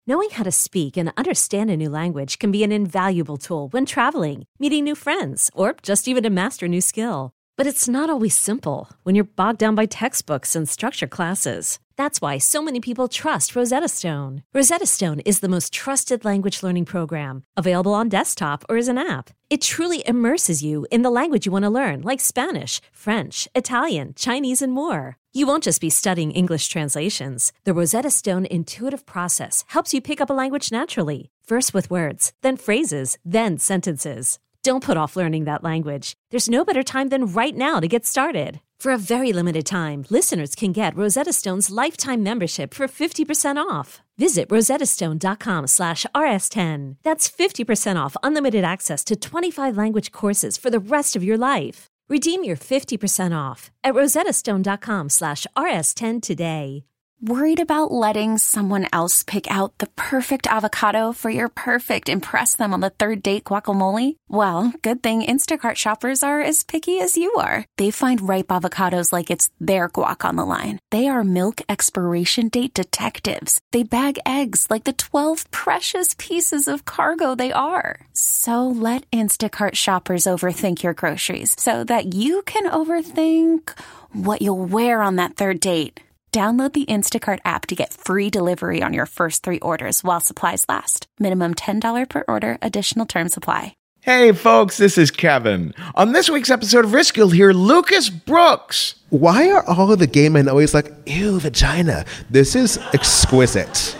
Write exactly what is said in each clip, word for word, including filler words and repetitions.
Knowing how to speak and understand a new language can be an invaluable tool when traveling, meeting new friends, or just even to master a new skill. But it's not always simple when you're bogged down by textbooks and structured classes. That's why so many people trust Rosetta Stone. Rosetta Stone is the most trusted language learning program, available on desktop or as an app. It truly immerses you in the language you want to learn, like Spanish, French, Italian, Chinese, and more. You won't just be studying English translations. The Rosetta Stone intuitive process helps you pick up a language naturally, first with words, then phrases, then sentences. Don't put off learning that language. There's no better time than right now to get started. For a very limited time, listeners can get Rosetta Stone's lifetime membership for fifty percent off. Visit rosettastone.com slash rs10. That's fifty percent off unlimited access to twenty-five language courses for the rest of your life. Redeem your fifty percent off at rosettastone.com slash rs10 today. Worried about letting someone else pick out the perfect avocado for your perfect impress them on the third date guacamole? Well, good thing Instacart shoppers are as picky as you are. They find ripe avocados like it's their guac on the line. They are milk expiration date detectives. They bag eggs like the twelve precious pieces of cargo they are. So let Instacart shoppers overthink your groceries so that you can overthink what you'll wear on that third date. Download the Instacart app to get free delivery on your first three orders while supplies last. Minimum ten dollars per order. Additional terms apply. Hey, folks, this is Kevin. On this week's episode of Risk, you'll hear Lucas Brooks. Why are all of the gay men always like, ew, vagina? This is exquisite.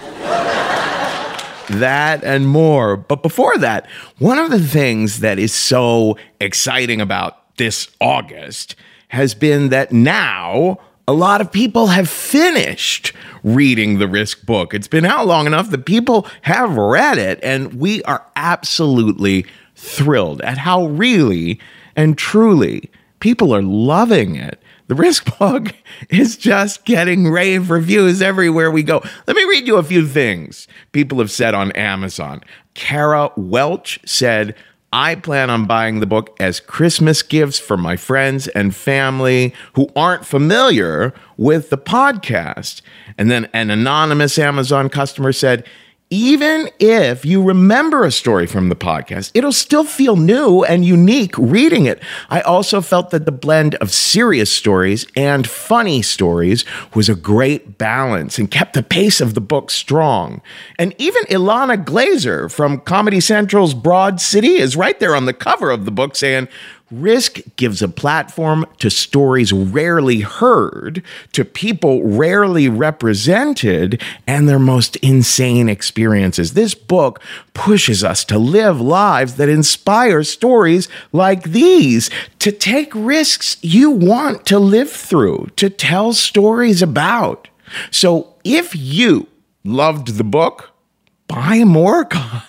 That and more. But before that, one of the things that is so exciting about this August has been that now a lot of people have finished reading the Risk book. It's been out long enough that people have read it, and we are absolutely thrilled at how really and truly people are loving it. The Risk book is just getting rave reviews everywhere we go. Let me read you a few things people have said on Amazon. Kara Welch said, I plan on buying the book as Christmas gifts for my friends and family who aren't familiar with the podcast. And then an anonymous Amazon customer said, even if you remember a story from the podcast, it'll still feel new and unique reading it. I also felt that the blend of serious stories and funny stories was a great balance and kept the pace of the book strong. And even Ilana Glazer from Comedy Central's Broad City is right there on the cover of the book saying, Risk gives a platform to stories rarely heard, to people rarely represented, and their most insane experiences. This book pushes us to live lives that inspire stories like these, to take risks you want to live through, to tell stories about. So if you loved the book, buy more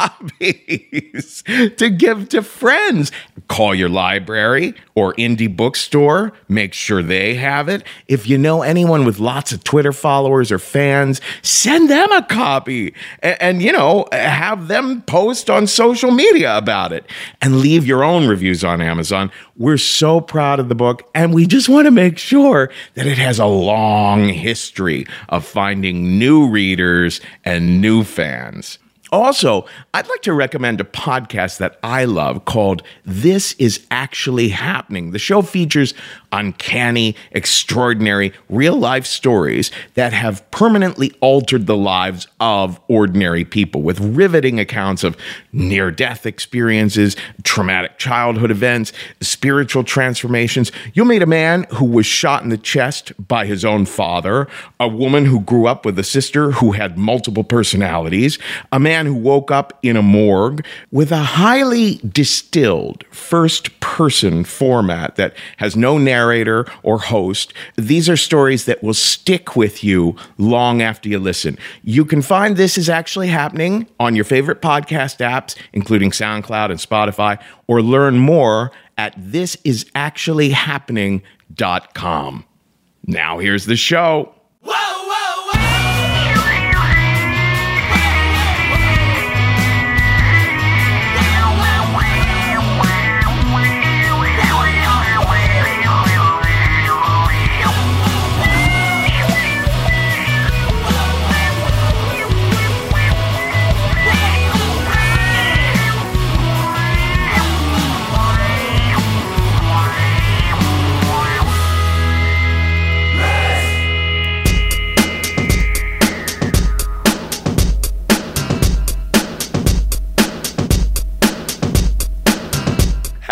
copies to give to friends. Call your library or indie bookstore. Make sure they have it. If you know anyone with lots of Twitter followers or fans, send them a copy. And, and, you know, have them post on social media about it. And leave your own reviews on Amazon. We're so proud of the book, and we just want to make sure that it has a long history of finding new readers and new fans. Also, I'd like to recommend a podcast that I love called This Is Actually Happening. The show features uncanny, extraordinary, real-life stories that have permanently altered the lives of ordinary people, with riveting accounts of near-death experiences, traumatic childhood events, spiritual transformations. You'll meet a man who was shot in the chest by his own father, a woman who grew up with a sister who had multiple personalities, a man who woke up in a morgue, with a highly distilled first-person format that has no narrator or host. These are stories that will stick with you long after you listen. You can find This Is Actually Happening on your favorite podcast apps, including SoundCloud and Spotify, or learn more at this is actually happening dot com. Now here's the show.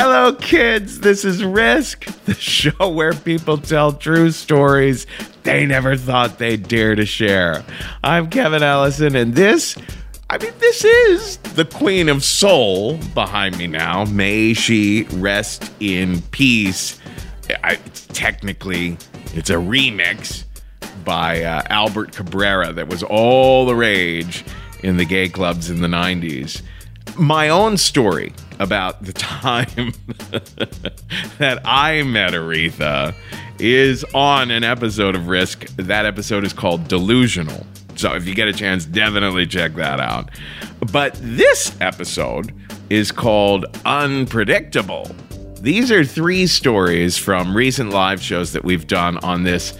Hello, kids. This is Risk, the show where people tell true stories they never thought they'd dare to share. I'm Kevin Ellison, and this, I mean, this is the Queen of Soul behind me now. May she rest in peace. I, technically, it's a remix by uh, Albert Cabrera that was all the rage in the gay clubs in the nineties. My own story about the time that I met Aretha is on an episode of Risk. That episode is called Delusional. So if you get a chance, definitely check that out. But this episode is called Unpredictable. These are three stories from recent live shows that we've done on this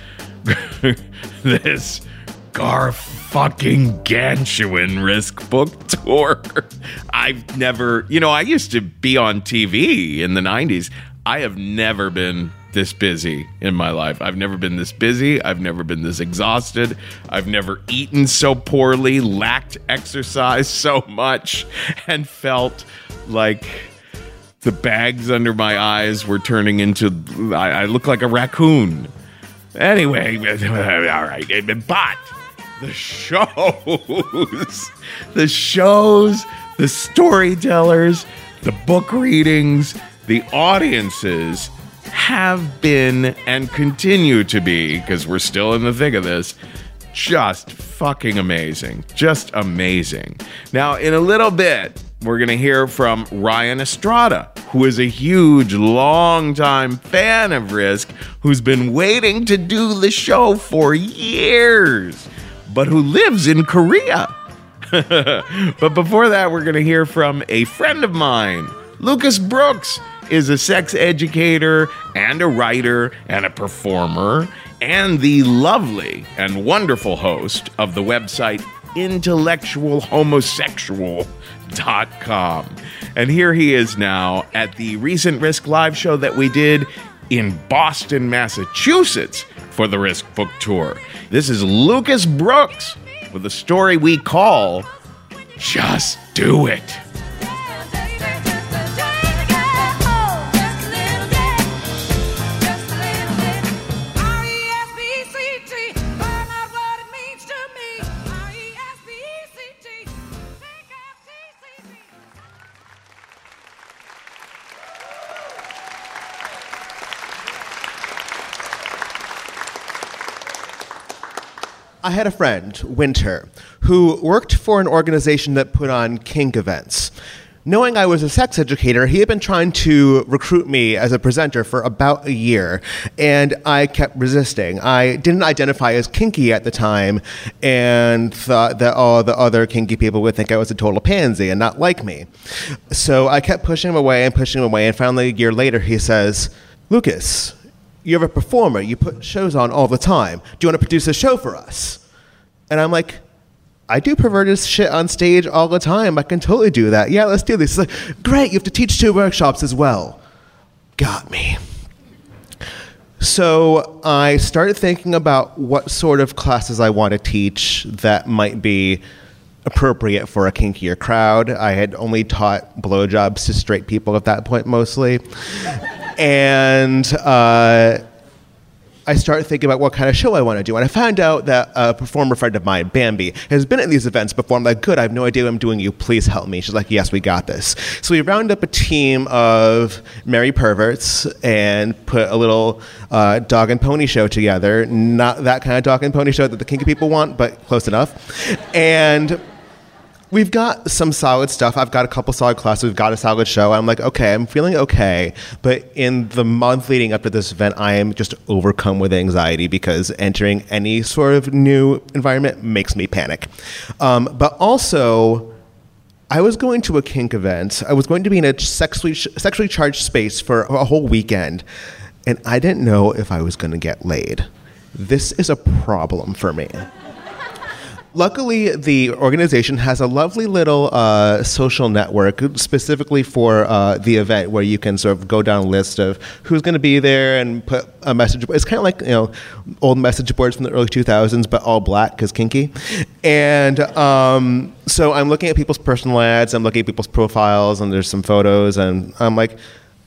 this gar-fucking-gantuan Risk book tour. I've never, you know, I used to be on T V in the nineties. I have never been this busy in my life. I've never been this busy. I've never been this exhausted. I've never eaten so poorly, lacked exercise so much, and felt like the bags under my eyes were turning into, I, I look like a raccoon. Anyway, all right, but the shows, the shows, the storytellers, the book readings, the audiences have been and continue to be, because we're still in the thick of this, just fucking amazing. Just amazing. Now, in a little bit, we're going to hear from Ryan Estrada, who is a huge, long-time fan of Risk, who's been waiting to do the show for years, but who lives in Korea. But before that, we're going to hear from a friend of mine. Lucas Brooks is a sex educator and a writer and a performer and the lovely and wonderful host of the website intellectual homosexual dot com. And here he is now at the recent Risk live show that we did in Boston, Massachusetts for the Risk book tour. This is Lucas Brooks with a story we call Just Do It. I had a friend, Winter, who worked for an organization that put on kink events. Knowing I was a sex educator, he had been trying to recruit me as a presenter for about a year, and I kept resisting. I didn't identify as kinky at the time and thought that all the other kinky people would think I was a total pansy and not like me. So I kept pushing him away and pushing him away, and finally a year later he says, "Lucas, you're a performer. You put shows on all the time. Do you want to produce a show for us?" And I'm like, I do perverted shit on stage all the time. I can totally do that. Yeah, let's do this. He's like, great, you have to teach two workshops as well. Got me. So I started thinking about what sort of classes I want to teach that might be appropriate for a kinkier crowd. I had only taught blowjobs to straight people at that point mostly. And uh, I started thinking about what kind of show I want to do. And I found out that a performer friend of mine, Bambi, has been at these events before. I'm like, good, I have no idea what I'm doing. You please help me. She's like, yes, we got this. So we round up a team of merry perverts and put a little uh, dog and pony show together. Not that kind of dog and pony show that the kinky people want, but close enough. And we've got some solid stuff. I've got a couple solid classes. We've got a solid show. I'm like, okay, I'm feeling okay. But in the month leading up to this event, I am just overcome with anxiety because entering any sort of new environment makes me panic. Um, but also, I was going to a kink event. I was going to be in a sexually sexually charged space for a whole weekend, and I didn't know if I was going to get laid. This is a problem for me. Luckily, the organization has a lovely little uh, social network specifically for uh, the event where you can sort of go down a list of who's going to be there and put a message. It's kind of like, you know, old message boards from the early two thousands, but all black because kinky. And um, so I'm looking at people's personal ads, I'm looking at people's profiles, and there's some photos, and I'm like,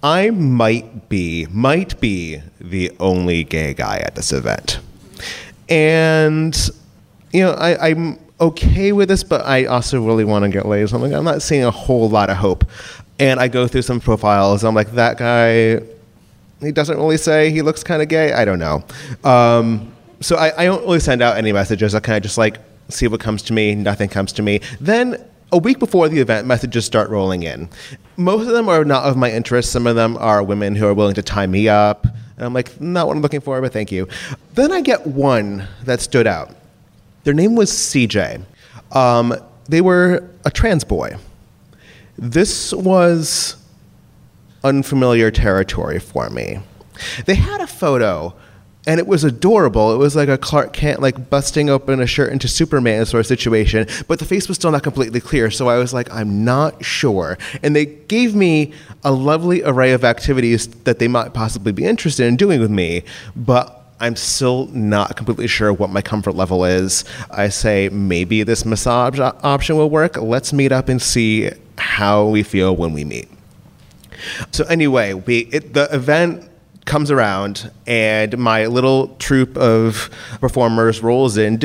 I might be, might be the only gay guy at this event. And, you know, I, I'm okay with this, but I also really want to get laid. So I'm like, I'm not seeing a whole lot of hope. And I go through some profiles. I'm like, that guy, he doesn't really say he looks kind of gay. I don't know. Um, so I, I don't really send out any messages. I kind of just like see what comes to me. Nothing comes to me. Then a week before the event, messages start rolling in. Most of them are not of my interest. Some of them are women who are willing to tie me up. And I'm like, not what I'm looking for, but thank you. Then I get one that stood out. Their name was C J. Um, they were a trans boy. This was unfamiliar territory for me. They had a photo, and it was adorable. It was like a Clark Kent, like, busting open a shirt into Superman sort of situation, but the face was still not completely clear, so I was like, I'm not sure. And they gave me a lovely array of activities that they might possibly be interested in doing with me, but I'm still not completely sure what my comfort level is. I say, maybe this massage option will work. Let's meet up and see how we feel when we meet. So anyway, we it, the event comes around, and my little troupe of performers rolls in,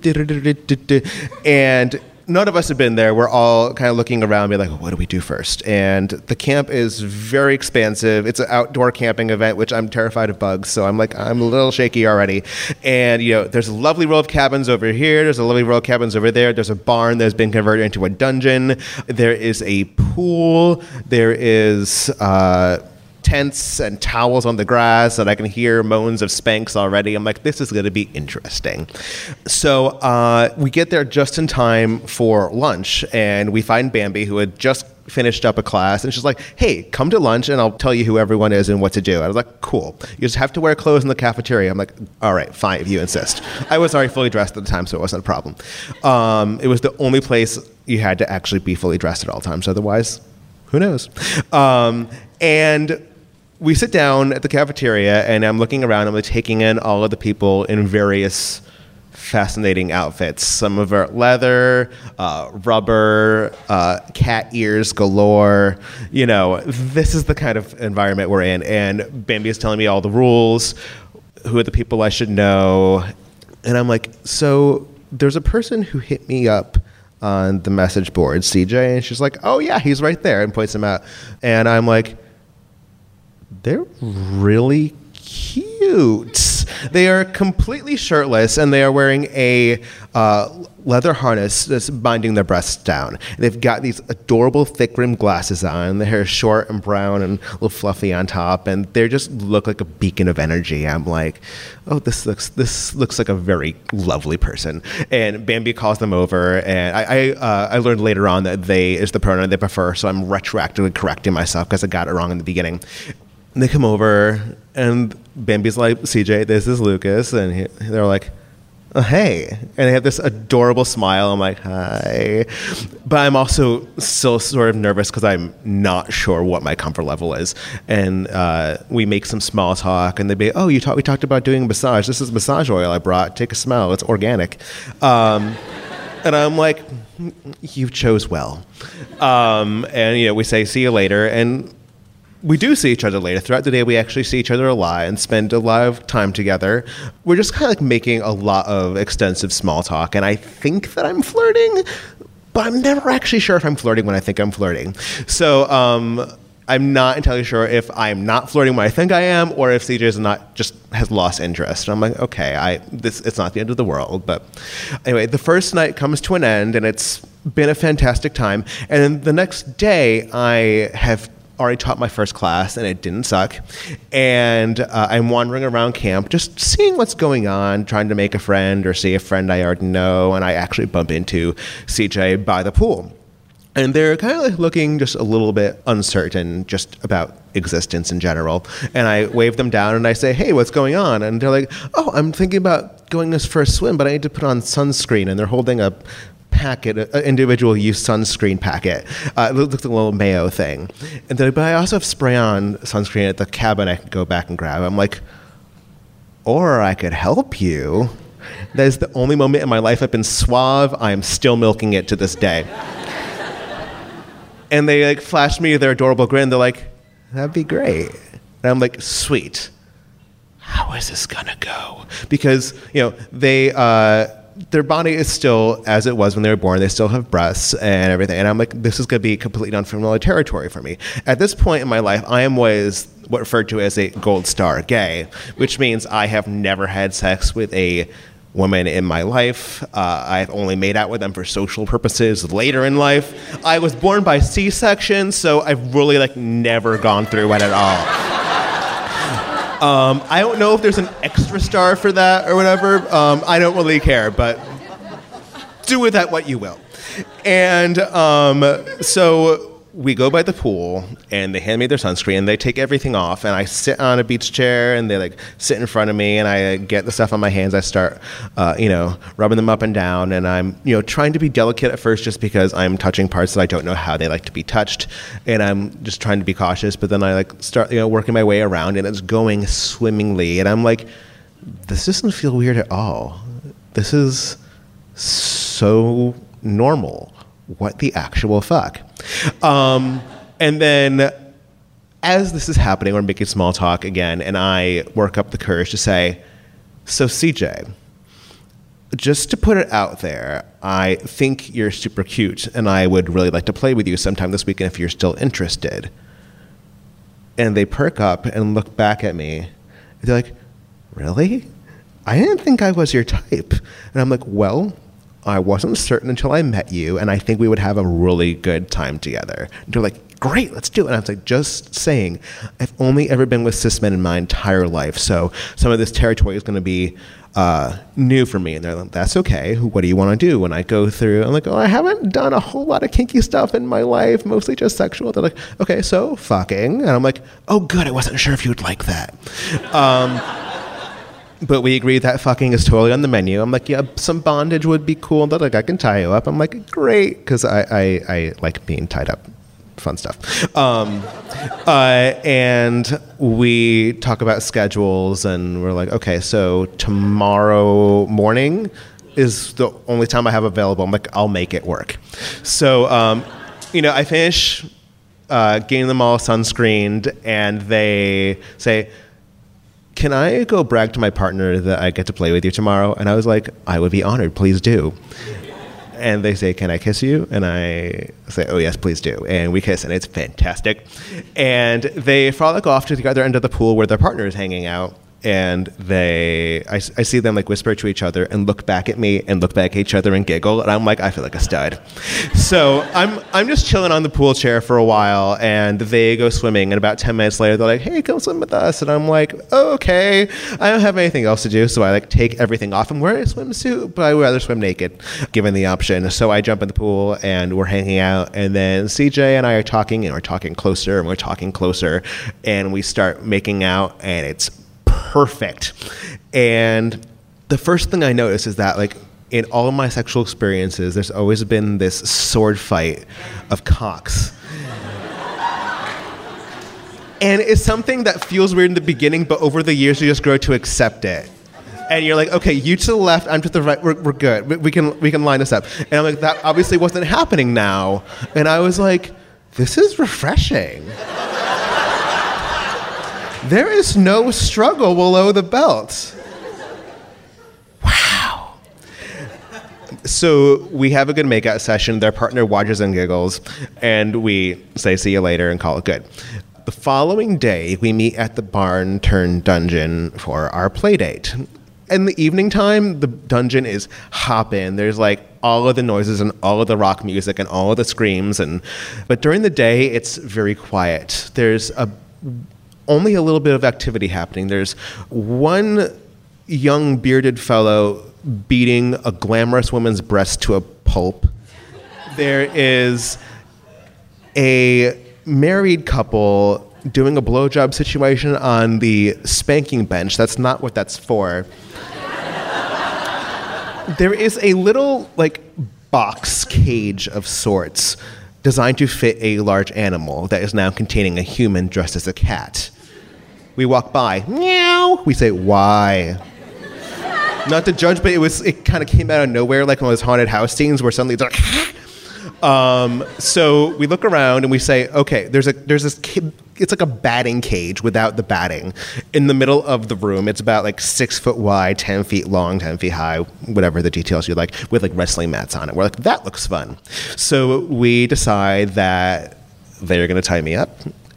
and none of us have been there. We're all kind of looking around, being like, what do we do first? And the camp is very expansive. It's an outdoor camping event, which I'm terrified of bugs, so I'm like, I'm a little shaky already. And, you know, there's a lovely row of cabins over here. There's a lovely row of cabins over there. There's a barn that's been converted into a dungeon. There is a pool. There is uh, tents and towels on the grass, and I can hear moans of Spanx already. I'm like, this is going to be interesting. So uh, we get there just in time for lunch, and we find Bambi, who had just finished up a class, and she's like, hey, come to lunch, and I'll tell you who everyone is and what to do. I was like, cool. You just have to wear clothes in the cafeteria. I'm like, all right, fine, if you insist. I was already fully dressed at the time, so it wasn't a problem. Um, it was the only place you had to actually be fully dressed at all times. Otherwise, who knows? Um, and we sit down at the cafeteria, and I'm looking around. I'm like taking in all of the people in various fascinating outfits. Some of are leather, uh, rubber, uh, cat ears galore. You know, this is the kind of environment we're in. And Bambi is telling me all the rules, who are the people I should know. And I'm like, so there's a person who hit me up on the message board, C J. And she's like, oh, yeah, he's right there, and points him out. And I'm like, they're really cute. They are completely shirtless, and they are wearing a uh, leather harness that's binding their breasts down. They've got these adorable thick-rimmed glasses on. Their hair is short and brown and a little fluffy on top, and they just look like a beacon of energy. I'm like, oh, this looks this looks like a very lovely person. And Bambi calls them over, and I I, uh, I learned later on that they is the pronoun they prefer, so I'm retroactively correcting myself because I got it wrong in the beginning. And they come over, and Bambi's like, C J, this is Lucas. And he, they're like, oh, hey. And they have this adorable smile. I'm like, hi. But I'm also still sort of nervous because I'm not sure what my comfort level is. And uh, we make some small talk, and they'd be, oh, you talk, we talked about doing a massage. This is massage oil I brought. Take a smell. It's organic. Um, and I'm like, you chose well. Um, and, you know, we say, see you later. And we do see each other later. Throughout the day, we actually see each other a lot and spend a lot of time together. We're just kind of like making a lot of extensive small talk, and I think that I'm flirting, but I'm never actually sure if I'm flirting when I think I'm flirting. So um, I'm not entirely sure if I'm not flirting when I think I am, or if C J is not just has lost interest. And I'm like, okay, I this it's not the end of the world. But anyway, the first night comes to an end, and it's been a fantastic time. And then the next day, I have already taught my first class, and it didn't suck. And uh, I'm wandering around camp, just seeing what's going on, trying to make a friend or see a friend I already know. And I actually bump into C J by the pool. And they're kind of like looking just a little bit uncertain just about existence in general. And I wave them down, and I say, hey, what's going on? And they're like, oh, I'm thinking about going this for a swim, but I need to put on sunscreen. And they're holding a packet, an individual use sunscreen packet. Uh, it looks like a little mayo thing. And then, but I also have spray-on sunscreen at the cabin I could go back and grab. I'm like, or I could help you. That is the only moment in my life I've been suave. I am still milking it to this day. And they like flash me their adorable grin. They're like, that'd be great. And I'm like, sweet. How is this gonna go? Because, you know, they, uh, their body is still as it was when they were born. They still have breasts and everything. And I'm like, this is gonna be completely unfamiliar territory for me. At this point in my life, I am what is what referred to as a gold star gay, which means I have never had sex with a woman in my life. Uh, I've only made out with them for social purposes later in life. I was born by C-section, so I've really like never gone through it at all. Um, I don't know if there's an extra star for that or whatever. Um, I don't really care, but do with that what you will. And um, so we go by the pool, and they hand me their sunscreen, and they take everything off, and I sit on a beach chair, and they like sit in front of me, and I get the stuff on my hands. I start, uh, you know, rubbing them up and down, and I'm, you know, trying to be delicate at first just because I'm touching parts that I don't know how they like to be touched, and I'm just trying to be cautious, but then I like start, you know, working my way around, and it's going swimmingly, and I'm like, this doesn't feel weird at all. This is so normal. What the actual fuck? Um, and then as this is happening, we're making small talk again, and I work up the courage to say, so C J, just to put it out there, I think you're super cute, and I would really like to play with you sometime this weekend if you're still interested. And they perk up and look back at me. They're like, really? I didn't think I was your type. And I'm like, well, I wasn't certain until I met you, and I think we would have a really good time together. And they're like, great, let's do it. And I was like, just saying, I've only ever been with cis men in my entire life, so some of this territory is going to be uh, new for me. And they're like, that's okay. What do you want to do? When I go through, I'm like, oh, I haven't done a whole lot of kinky stuff in my life, mostly just sexual. They're like, okay, so fucking. And I'm like, oh, good, I wasn't sure if you'd like that. Um... But we agreed that fucking is totally on the menu. I'm like, yeah, some bondage would be cool. They're like, I can tie you up. I'm like, great, because I, I, I like being tied up. Fun stuff. Um, uh, and we talk about schedules, and we're like, okay, so tomorrow morning is the only time I have available. I'm like, I'll make it work. So, um, you know, I finish uh, getting them all sunscreened, and they say, can I go brag to my partner that I get to play with you tomorrow? And I was like, I would be honored. Please do. And they say, can I kiss you? And I say, oh, yes, please do. And we kiss, and it's fantastic. And they frolic off to the other end of the pool where their partner is hanging out. And they, I, I see them like whisper to each other and look back at me and look back at each other and giggle. And I'm like, I feel like a stud. So I'm I'm just chilling on the pool chair for a while, and they go swimming. And about ten minutes later, they're like, hey, come swim with us. And I'm like, oh, okay. I don't have anything else to do. So I like take everything off and wear a swimsuit, but I would rather swim naked given the option. So I jump in the pool, and we're hanging out. And then C J and I are talking, and we're talking closer, and we're talking closer. And we start making out, and it's perfect. And the first thing I notice is that, like, in all of my sexual experiences, there's always been this sword fight of cocks. And it's something that feels weird in the beginning, but over the years you just grow to accept it. And you're like, okay, you to the left, I'm to the right, we're, we're good. We, we can we can line this up. And I'm like, that obviously wasn't happening now. And I was like, this is refreshing. There is no struggle below the belt. Wow. So we have a good makeout session. Their partner watches and giggles, and we say see you later and call it good. The following day, we meet at the barn turned dungeon for our play date. In the evening time, the dungeon is hopping. There's like all of the noises and all of the rock music and all of the screams. And but during the day, it's very quiet. There's a only a little bit of activity happening. There's one young bearded fellow beating a glamorous woman's breast to a pulp. There is a married couple doing a blowjob situation on the spanking bench. That's not what that's for. There is a little, like, box cage of sorts designed to fit a large animal that is now containing a human dressed as a cat. We walk by, meow. We say, why? Not to judge, but it was it kind of came out of nowhere, like one of those haunted house scenes where suddenly it's like, Um, so we look around and we say, okay, there's a there's this kid, it's like a batting cage without the batting in the middle of the room. It's about like six foot wide, ten feet long, ten feet high, whatever the details you like, with like wrestling mats on it. We're like, that looks fun. So we decide that they're going to tie me up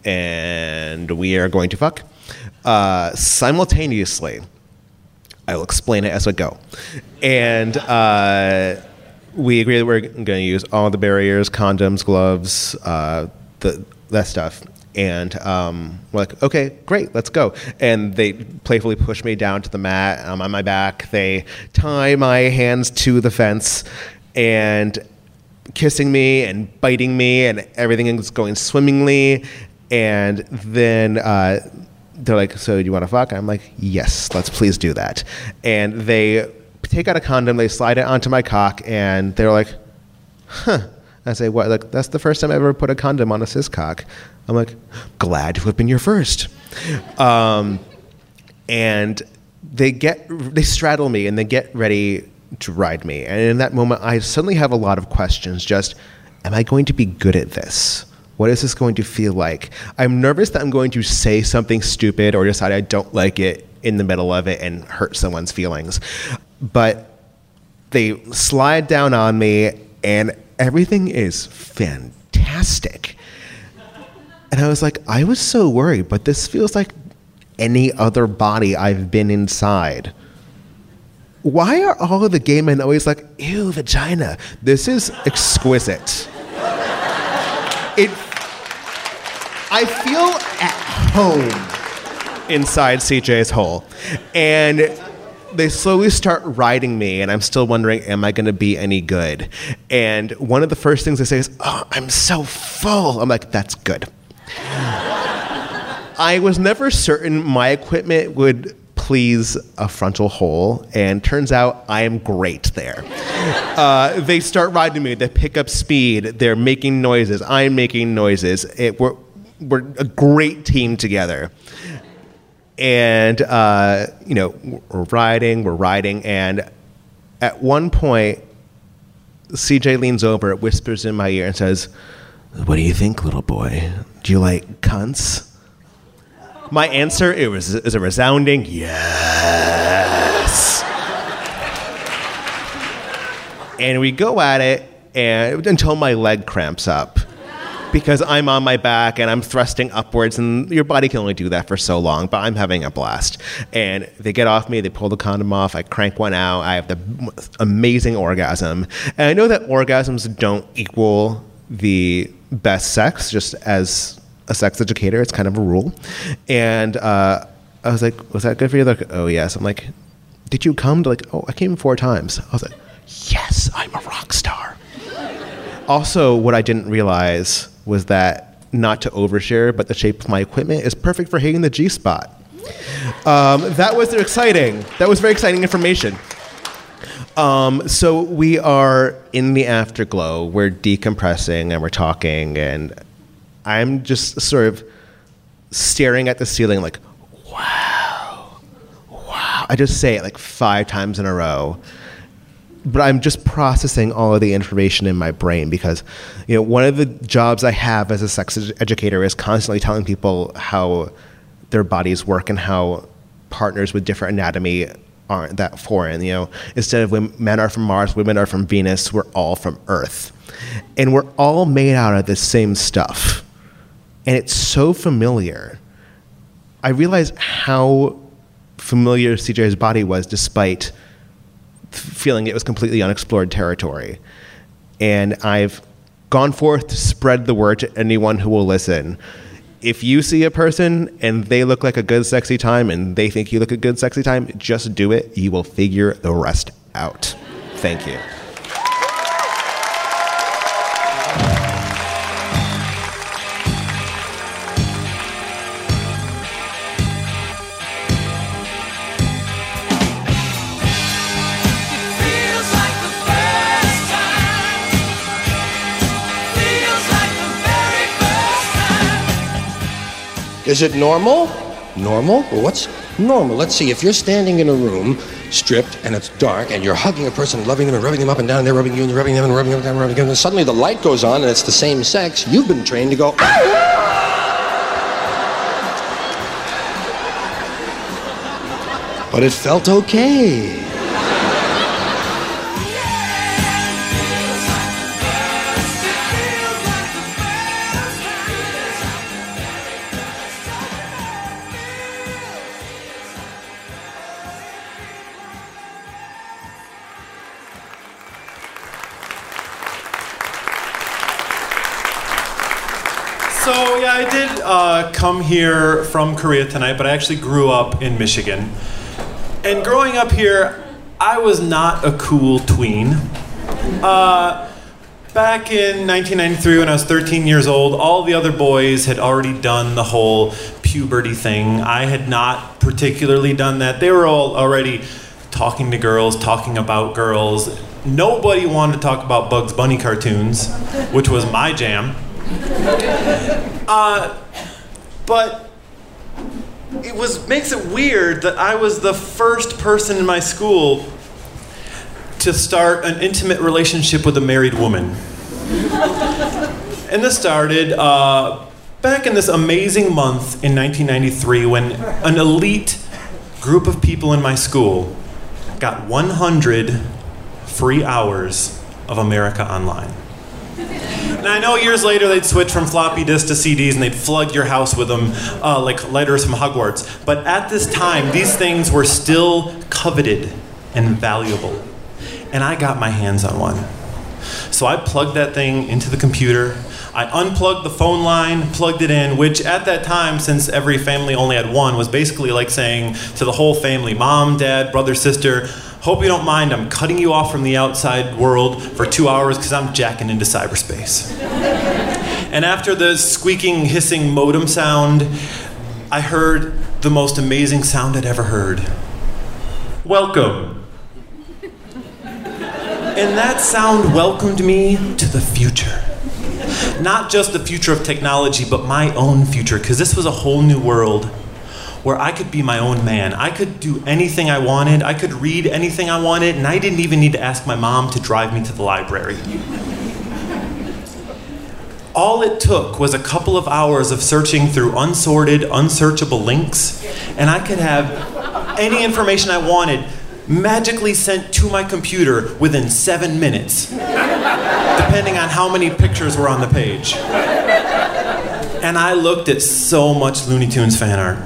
and we are going to fuck. Uh, simultaneously, I will explain it as we go. And uh, we agree that we're going to use all the barriers, condoms, gloves, uh, the, that stuff. And um, we're like, okay, great, let's go. And they playfully push me down to the mat. I'm on my back. They tie my hands to the fence and kissing me and biting me, and everything is going swimmingly. And then uh, they're like, so do you want to fuck? I'm like, yes, let's please do that. And they take out a condom, they slide it onto my cock, and they're like, huh. I say, what? Like, that's the first time I ever put a condom on a cis cock. I'm like, glad to have been your first. Um, and they get, they straddle me and they get ready to ride me. And in that moment, I suddenly have a lot of questions. Just, am I going to be good at this? What is this going to feel like? I'm nervous that I'm going to say something stupid or decide I don't like it in the middle of it and hurt someone's feelings. But they slide down on me and everything is fantastic. And I was like, I was so worried, but this feels like any other body I've been inside. Why are all of the gay men always like, ew, vagina? This is exquisite. It, I feel at home inside C J's hole. And they slowly start riding me, and I'm still wondering, am I going to be any good? And one of the first things they say is, oh, I'm so full. I'm like, that's good. I was never certain my equipment would please a frontal hole, and turns out I am great there. Uh, they start riding me. They pick up speed. They're making noises. I'm making noises. It, we're, we're a great team together. And, uh, you know, we're riding, we're riding, and at one point, C J leans over, whispers in my ear, and says, what do you think, little boy? Do you like cunts? My answer it was, is a resounding yes. And we go at it and until my leg cramps up. Because I'm on my back and I'm thrusting upwards, and your body can only do that for so long, but I'm having a blast. And they get off me, they pull the condom off, I crank one out, I have the amazing orgasm. And I know that orgasms don't equal the best sex, just as a sex educator, it's kind of a rule. And uh, I was like, was that good for you? They're like, oh, yes. I'm like, did you come? They're like, oh, I came four times. I was like, yes, I'm a rock star. Also, what I didn't realize was that, not to overshare, but the shape of my equipment is perfect for hitting the G-spot. Um, that was exciting. That was very exciting information. Um, so we are in the afterglow. We're decompressing and we're talking, and I'm just sort of staring at the ceiling like, wow, wow. I just say it like five times in a row. But I'm just processing all of the information in my brain because, you know, one of the jobs I have as a sex ed- educator is constantly telling people how their bodies work and how partners with different anatomy aren't that foreign. You know, instead of when men are from Mars, women are from Venus, we're all from Earth. And we're all made out of the same stuff. And it's so familiar. I realized how familiar C J's body was despite feeling it was completely unexplored territory. And I've gone forth to spread the word to anyone who will listen. If you see a person and they look like a good sexy time and they think you look a good sexy time, just do it. You will figure the rest out. Thank you. Is it normal? Normal? Well, what's normal? Let's see. If you're standing in a room stripped and it's dark and you're hugging a person, loving them and rubbing them up and down, and they're rubbing you and you're rubbing them and rubbing them down, rubbing them, and suddenly the light goes on and it's the same sex, you've been trained to go, but it felt okay. So yeah, I did uh, come here from Korea tonight, but I actually grew up in Michigan. And growing up here, I was not a cool tween. Uh, back in nineteen ninety-three, when I was thirteen years old, all the other boys had already done the whole puberty thing. I had not particularly done that. They were all already talking to girls, talking about girls. Nobody wanted to talk about Bugs Bunny cartoons, which was my jam. Uh, but it was makes it weird that I was the first person in my school to start an intimate relationship with a married woman. And this started uh, back in this amazing month in nineteen ninety-three when an elite group of people in my school got one hundred free hours of America Online. And I know years later they'd switch from floppy disks to C Ds and they'd flood your house with them uh, like letters from Hogwarts. But at this time, these things were still coveted and valuable. And I got my hands on one. So I plugged that thing into the computer. I unplugged the phone line, plugged it in, which at that time, since every family only had one, was basically like saying to the whole family, mom, dad, brother, sister, hope you don't mind, I'm cutting you off from the outside world for two hours because I'm jacking into cyberspace. And after the squeaking, hissing modem sound, I heard the most amazing sound I'd ever heard. Welcome. And that sound welcomed me to the future. Not just the future of technology, but my own future, because this was a whole new world where I could be my own man. I could do anything I wanted. I could read anything I wanted, and I didn't even need to ask my mom to drive me to the library. All it took was a couple of hours of searching through unsorted, unsearchable links, and I could have any information I wanted magically sent to my computer within seven minutes, depending on how many pictures were on the page. And I looked at so much Looney Tunes fan art.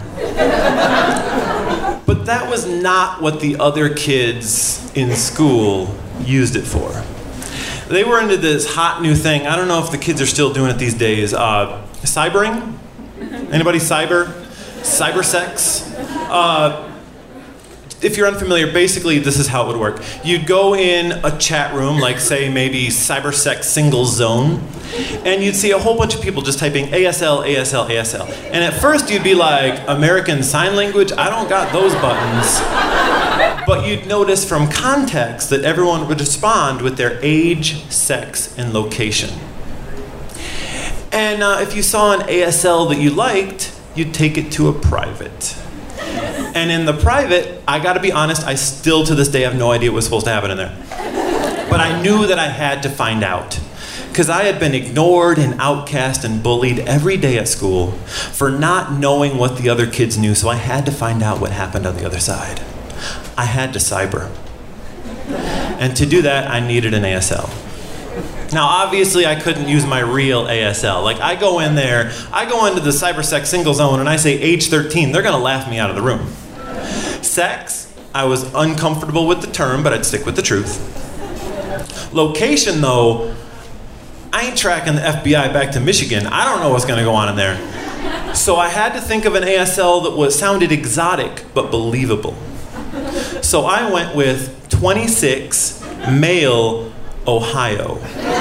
But that was not what the other kids in school used it for. They were into this hot new thing. I don't know if the kids are still doing it these days. Uh, cybering? Anybody cyber? Cyber sex? Uh, if you're unfamiliar, basically this is how it would work. You'd go in a chat room, like say maybe Cybersex Single Zone, and you'd see a whole bunch of people just typing A S L, A S L, A S L. And at first you'd be like, American Sign Language? I don't got those buttons. But you'd notice from context that everyone would respond with their age, sex, and location. And uh, if you saw an A S L that you liked, you'd take it to a private. And in the private, I gotta be honest, I still to this day have no idea what was supposed to happen in there. But I knew that I had to find out. Because I had been ignored and outcast and bullied every day at school for not knowing what the other kids knew, so I had to find out what happened on the other side. I had to cyber. And to do that, I needed an A S L. Now, obviously, I couldn't use my real A S L. Like, I go in there, I go into the Cybersex Single Zone, and I say age thirteen, they're gonna laugh me out of the room. Sex, I was uncomfortable with the term, but I'd stick with the truth. Location, though, I ain't tracking the F B I back to Michigan. I don't know what's gonna go on in there. So I had to think of an A S L that was sounded exotic, but believable. So I went with twenty-six, male, Ohio.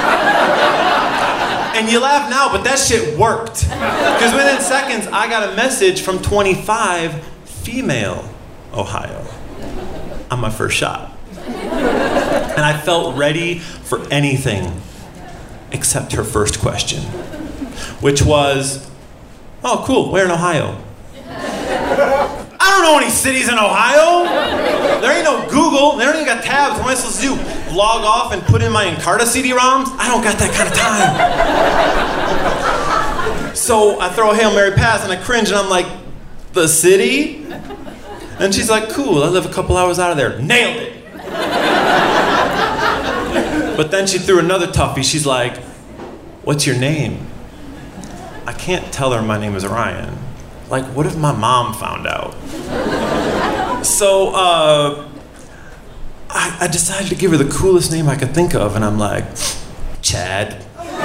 And you laugh now, but that shit worked. Because within seconds, I got a message from twenty-five, female, Ohio, on my first shot. And I felt ready for anything except her first question, which was, oh, cool, where in Ohio? I don't know any cities in Ohio. there ain't no Google. They don't even got tabs. What am I supposed to do? Log off and put in my Encarta C D ROMs? I don't got that kind of time. So I throw a Hail Mary pass and I cringe and I'm like, the city? And she's like, cool, I live a couple hours out of there. Nailed it. But then she threw another toughie. She's like, what's your name? I can't tell her my name is Ryan. Like, what if my mom found out? So, uh, I, I decided to give her the coolest name I could think of, and I'm like, Chad.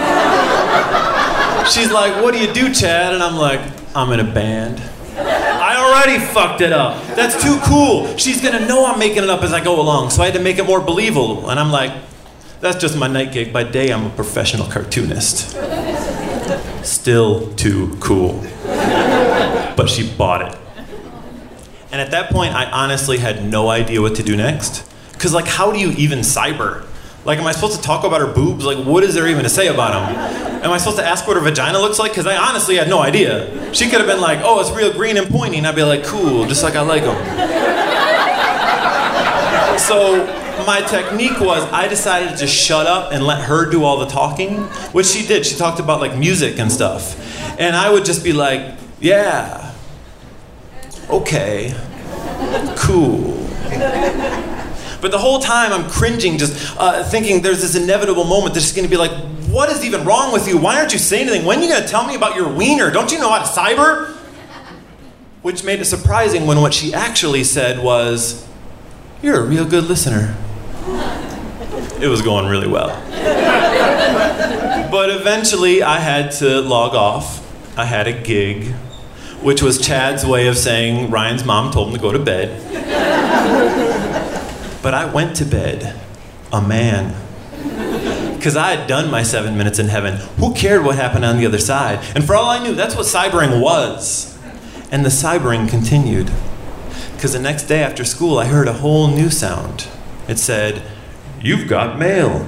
She's like, what do you do, Chad? And I'm like, I'm in a band. I already fucked it up. That's too cool. She's gonna know I'm making it up as I go along, so I had to make it more believable. And I'm like, that's just my night gig. By day, I'm a professional cartoonist. Still too cool. But she bought it. And at that point, I honestly had no idea what to do next. Because, like, how do you even cyber? Like, am I supposed to talk about her boobs? Like, what is there even to say about them? Am I supposed to ask what her vagina looks like? Because I honestly had no idea. She could have been like, oh, it's real green and pointy. And I'd be like, cool, just like I like them. So my technique was I decided to just shut up and let her do all the talking, which she did. She talked about, like, music and stuff. And I would just be like, yeah, okay, cool. But the whole time I'm cringing, just uh, thinking there's this inevitable moment that's just gonna be like, what is even wrong with you? Why aren't you saying anything? When are you gonna tell me about your wiener? Don't you know how to cyber? Which made it surprising when what she actually said was, you're a real good listener. It was going really well. But eventually I had to log off. I had a gig, which was Chad's way of saying Ryan's mom told him to go to bed. But I went to bed a man. Because I had done my seven minutes in heaven. Who cared what happened on the other side? And for all I knew, that's what cybering was. And the cybering continued. Because the next day after school, I heard a whole new sound. It said, you've got mail.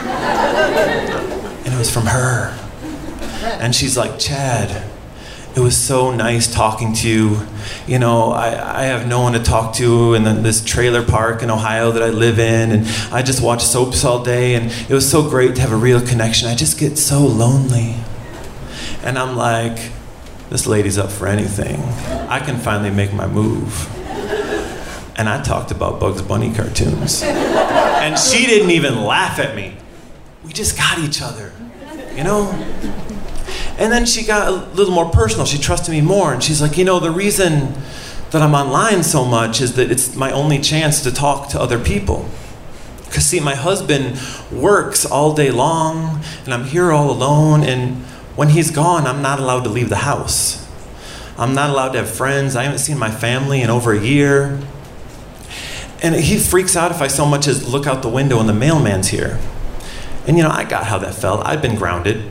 And it was from her. And she's like, Chad, it was so nice talking to you. You know, I, I have no one to talk to in the, this trailer park in Ohio that I live in, and I just watch soaps all day, and it was so great to have a real connection. I just get so lonely. And I'm like, this lady's up for anything. I can finally make my move. And I talked about Bugs Bunny cartoons. And she didn't even laugh at me. We just got each other, you know? And then she got a little more personal. She trusted me more. And she's like, you know, the reason that I'm online so much is that it's my only chance to talk to other people. Because, see, my husband works all day long, and I'm here all alone. And when he's gone, I'm not allowed to leave the house. I'm not allowed to have friends. I haven't seen my family in over a year. And he freaks out if I so much as look out the window and the mailman's here. And, you know, I got how that felt. I'd been grounded.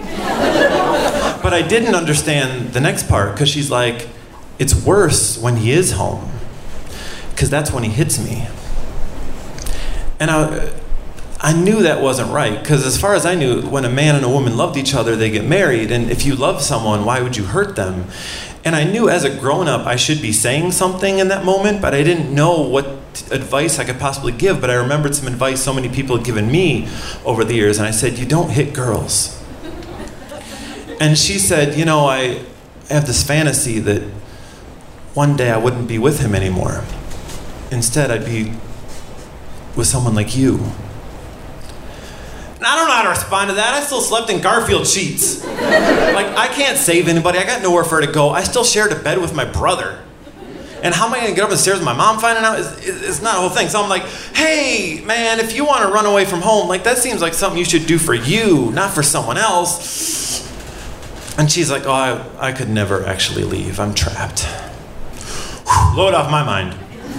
But I didn't understand the next part, because she's like, it's worse when he is home, because that's when he hits me. And I, I knew that wasn't right, because as far as I knew, when a man and a woman loved each other, they get married, and if you love someone, why would you hurt them? And I knew as a grown-up I should be saying something in that moment, but I didn't know what advice I could possibly give. But I remembered some advice so many people had given me over the years, and I said, you don't hit girls. And she said, you know, I have this fantasy that one day I wouldn't be with him anymore. Instead, I'd be with someone like you. And I don't know how to respond to that. I still slept in Garfield sheets. Like, I can't save anybody. I got nowhere for her to go. I still shared a bed with my brother. And how am I going to get up the stairs with my mom finding out? It's, it's not a whole thing. So I'm like, hey, man, if you want to run away from home, like, that seems like something you should do for you, not for someone else. And she's like, oh, I, I could never actually leave. I'm trapped. Whew, load off my mind.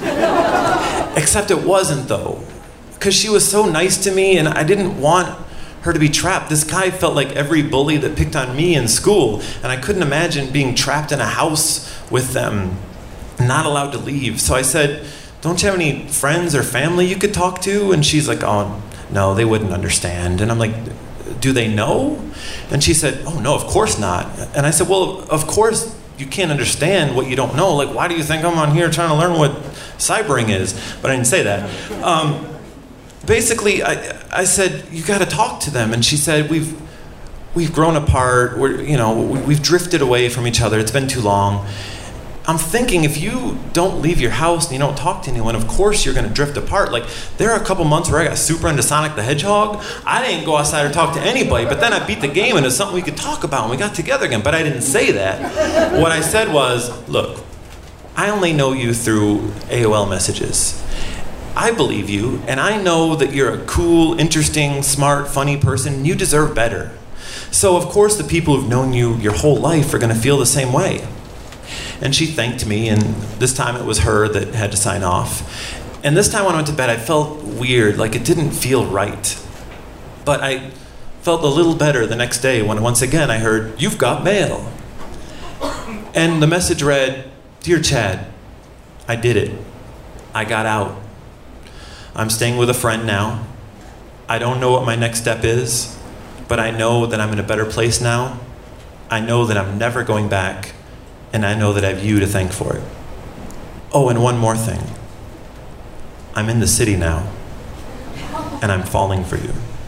Except it wasn't, though. Because she was so nice to me, and I didn't want her to be trapped. This guy felt like every bully that picked on me in school, and I couldn't imagine being trapped in a house with them, not allowed to leave. So I said, don't you have any friends or family you could talk to? And she's like, oh, no, they wouldn't understand. And I'm like, do they know? And she said, oh, no, of course not. And I said, well, of course you can't understand what you don't know. Like, why do you think I'm on here trying to learn what cybering is, but I didn't say that. Um, basically, I, I said, you got to talk to them. And she said, we've, we've grown apart. We're, you know, we've drifted away from each other. It's been too long. I'm thinking if you don't leave your house and you don't talk to anyone, of course you're going to drift apart. Like, there are a couple months where I got super into Sonic the Hedgehog. I didn't go outside or talk to anybody, but then I beat the game and it's something we could talk about and we got together again. But I didn't say that. What I said was, look, I only know you through A O L messages. I believe you, and I know that you're a cool, interesting, smart, funny person. You deserve better. So, of course, the people who've known you your whole life are going to feel the same way. And she thanked me, and this time it was her that had to sign off. And this time when I went to bed, I felt weird, like it didn't feel right. But I felt a little better the next day when once again I heard, "You've got mail." And the message read, "Dear Chad, I did it. I got out. I'm staying with a friend now. I don't know what my next step is, but I know that I'm in a better place now. I know that I'm never going back. And I know that I have you to thank for it. Oh, and one more thing. I'm in the city now, and I'm falling for you."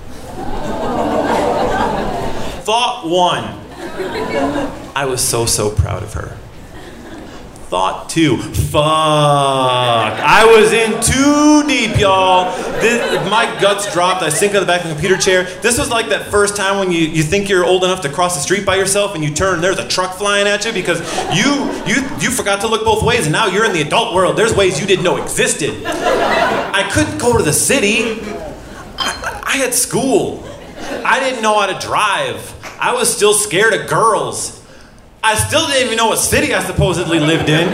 Thought one. I was so, so proud of her. Thought two. Fuck. I was in too deep, y'all. This, my guts dropped. I sink on the back of the computer chair. This was like that first time when you, you think you're old enough to cross the street by yourself and you turn and there's a truck flying at you because you, you, you forgot to look both ways and now you're in the adult world. There's ways you didn't know existed. I couldn't go to the city. I, I had school. I didn't know how to drive. I was still scared of girls. I still didn't even know what city I supposedly lived in.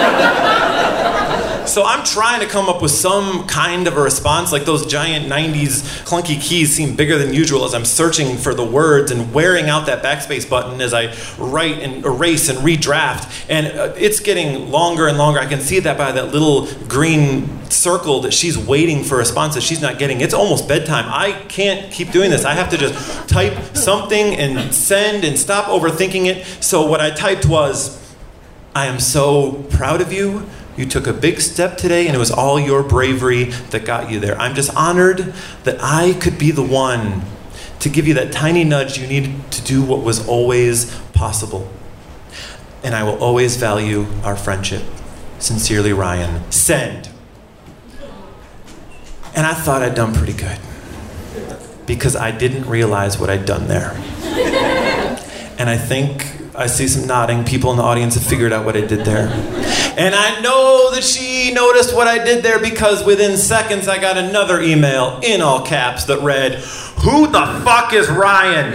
So I'm trying to come up with some kind of a response, like those giant nineties clunky keys seem bigger than usual as I'm searching for the words and wearing out that backspace button as I write and erase and redraft. And uh, it's getting longer and longer. I can see that by that little green circle that she's waiting for a response that she's not getting. It's almost bedtime. I can't keep doing this. I have to just type something and send and stop overthinking it. So what I typed was, "I am so proud of you. You took a big step today, and it was all your bravery that got you there. I'm just honored that I could be the one to give you that tiny nudge you needed to do what was always possible. And I will always value our friendship. Sincerely, Ryan." Send. And I thought I'd done pretty good because I didn't realize what I'd done there. And I think I see some nodding. People in the audience have figured out what I did there. And I know that she noticed what I did there because within seconds I got another email in all caps that read, "Who the fuck is Ryan?"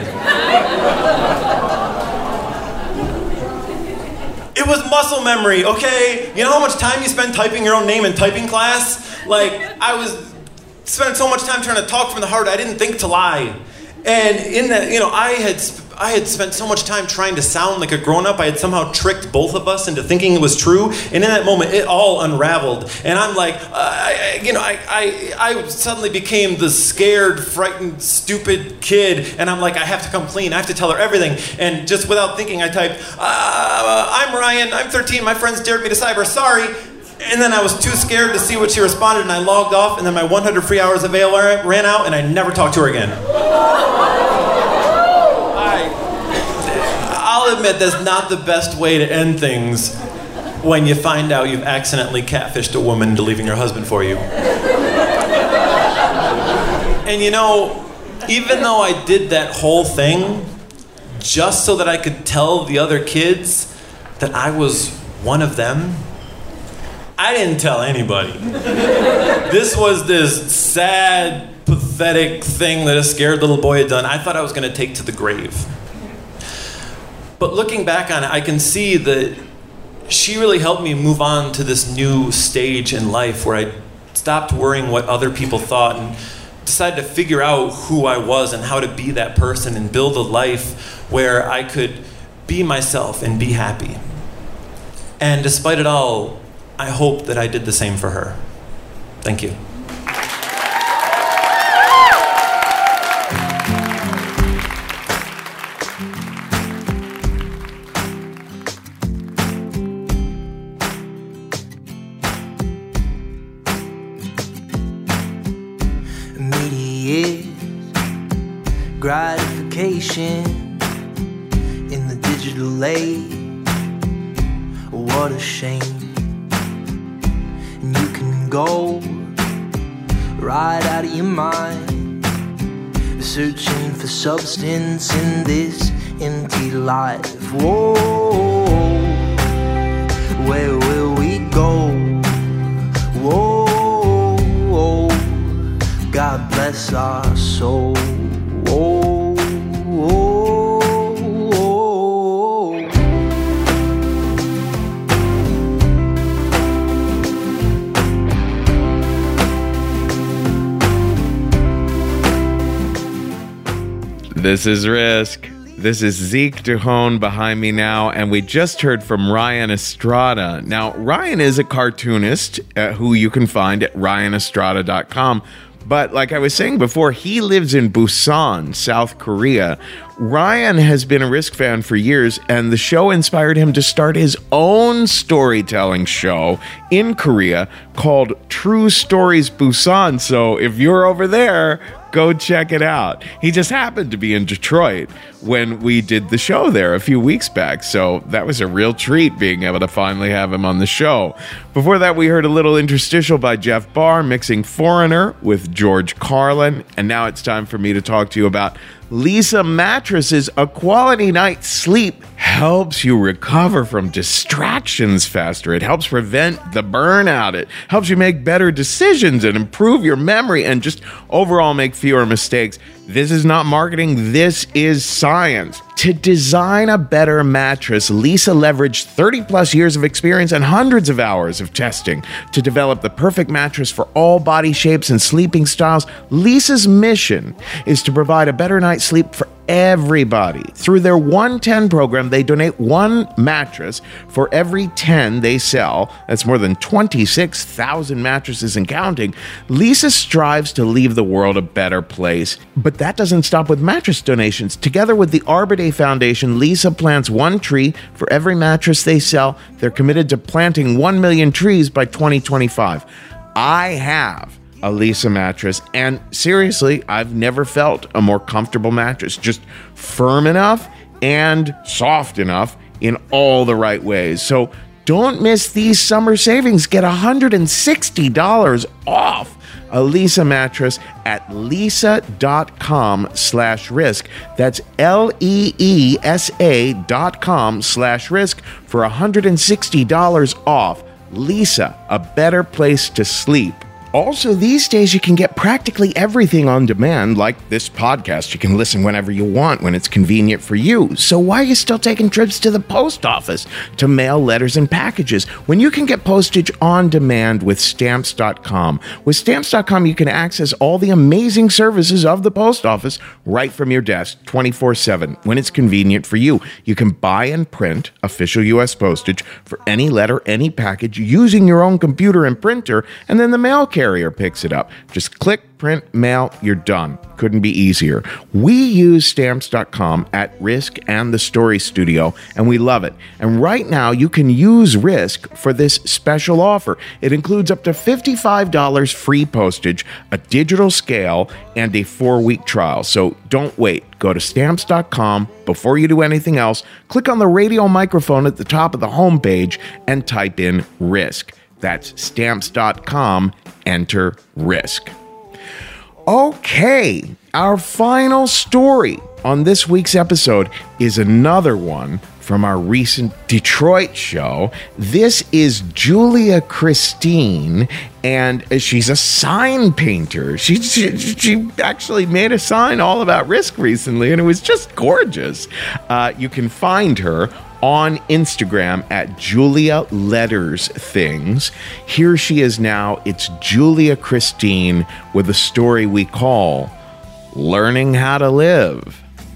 It was muscle memory, okay? You know how much time you spend typing your own name in typing class? Like, I was spending so much time trying to talk from the heart, I didn't think to lie. And in that, you know, I had sp- I had spent so much time trying to sound like a grown-up. I had somehow tricked both of us into thinking it was true. And in that moment, it all unraveled. And I'm like, uh, I, you know, I, I, I suddenly became the scared, frightened, stupid kid. And I'm like, I have to come clean. I have to tell her everything. And just without thinking, I typed, uh, "I'm Ryan. I'm thirteen. My friends dared me to cyber. Sorry." And then I was too scared to see what she responded, and I logged off, and then my one hundred free hours of A O L ran out, and I never talked to her again. I, I'll admit that's not the best way to end things when you find out you've accidentally catfished a woman into leaving her husband for you. And you know, even though I did that whole thing just so that I could tell the other kids that I was one of them, I didn't tell anybody. This was this sad, pathetic thing that a scared little boy had done. I thought I was going to take to the grave. But looking back on it, I can see that she really helped me move on to this new stage in life where I stopped worrying what other people thought and decided to figure out who I was and how to be that person and build a life where I could be myself and be happy. And despite it all, I hope that I did the same for her. Thank you. station in the digital age. What a shame. And you can go right out of your mind, searching for substance in this empty life. Whoa, where will we go? Whoa, God bless our soul. Whoa, whoa. This is Risk. This is Zeke Duhon behind me now, and we just heard from Ryan Estrada. Now, Ryan is a cartoonist uh, who you can find at ryan estrada dot com. But like I was saying before, he lives in Busan, South Korea. Ryan has been a Risk fan for years, and the show inspired him to start his own storytelling show in Korea called True Stories Busan. So if you're over there, go check it out. He just happened to be in Detroit when we did the show there a few weeks back, so that was a real treat being able to finally have him on the show. Before that, we heard a little interstitial by Jeff Barr mixing Foreigner with George Carlin, and now it's time for me to talk to you about Leesa Mattresses. A quality night's sleep helps you recover from distractions faster. It helps prevent the burnout. It helps you make better decisions and improve your memory and just overall make fewer mistakes. This is not marketing. This is science. To design a better mattress, Leesa leveraged thirty plus years of experience and hundreds of hours of testing to develop the perfect mattress for all body shapes and sleeping styles. Leesa's mission is to provide a better night's sleep for everybody. Through their one ten program, they donate one mattress for every ten they sell. That's more than twenty-six thousand mattresses and counting. Leesa strives to leave the world a better place. But that doesn't stop with mattress donations. Together with the Arbor Day Foundation, Leesa plants one tree for every mattress they sell. They're committed to planting one million trees by twenty twenty-five. I have a Leesa mattress, and seriously, I've never felt a more comfortable mattress. Just firm enough and soft enough in all the right ways. So don't miss these summer savings. Get one hundred sixty dollars off a Leesa mattress at leesa.com slash risk. That's L-E-E-S-A dot com slash risk for one hundred sixty dollars off. Leesa, a better place to sleep. Also, these days you can get practically everything on demand, like this podcast. You can listen whenever you want, when it's convenient for you. So why are you still taking trips to the post office to mail letters and packages when you can get postage on demand with Stamps dot com? With Stamps dot com, you can access all the amazing services of the post office right from your desk, twenty-four seven, when it's convenient for you. You can buy and print official U S postage for any letter, any package, using your own computer and printer, and then the mail carrier Carrier picks it up. Just click, print, mail, you're done. Couldn't be easier. We use Stamps dot com at Risk and the Story Studio, and we love it. And right now, you can use Risk for this special offer. It includes up to fifty-five dollars free postage, a digital scale, and a four-week trial. So don't wait. Go to Stamps dot com. Before you do anything else, click on the radio microphone at the top of the homepage and type in Risk. That's Stamps dot com. Enter Risk. Okay, our final story on this week's episode is another one from our recent Detroit show. This is Julia Christine, and she's a sign painter. She, she, she actually made a sign all about Risk recently, and it was just gorgeous. Uh, you can find her on Instagram at Julia Letters Things. Here she is now. It's Julia Christine with a story we call Learning How to Live.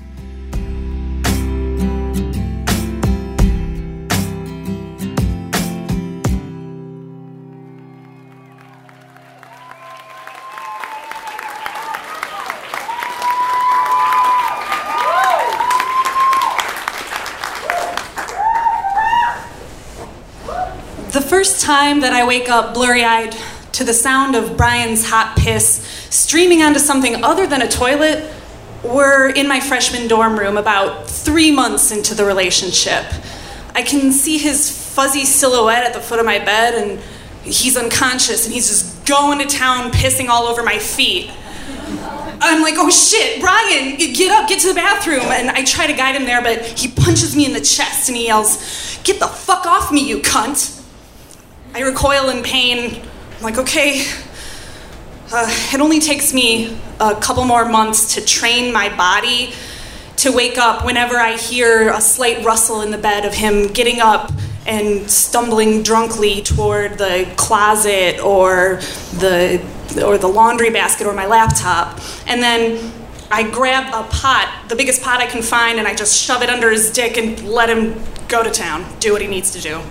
The first time that I wake up blurry-eyed to the sound of Brian's hot piss streaming onto something other than a toilet, We're in my freshman dorm room about three months into the relationship. I can see his fuzzy silhouette at the foot of my bed, and he's unconscious, and he's just going to town, pissing all over my feet. I'm like, oh shit, Brian, get up, get to the bathroom. And I try to guide him there, but he punches me in the chest and he yells, get the fuck off me, you cunt. I recoil in pain. I'm like, okay. Uh, it only takes me a couple more months to train my body to wake up whenever I hear a slight rustle in the bed of him getting up and stumbling drunkenly toward the closet or the or the laundry basket or my laptop. And then I grab a pot, the biggest pot I can find, and I just shove it under his dick and let him go to town, do what he needs to do.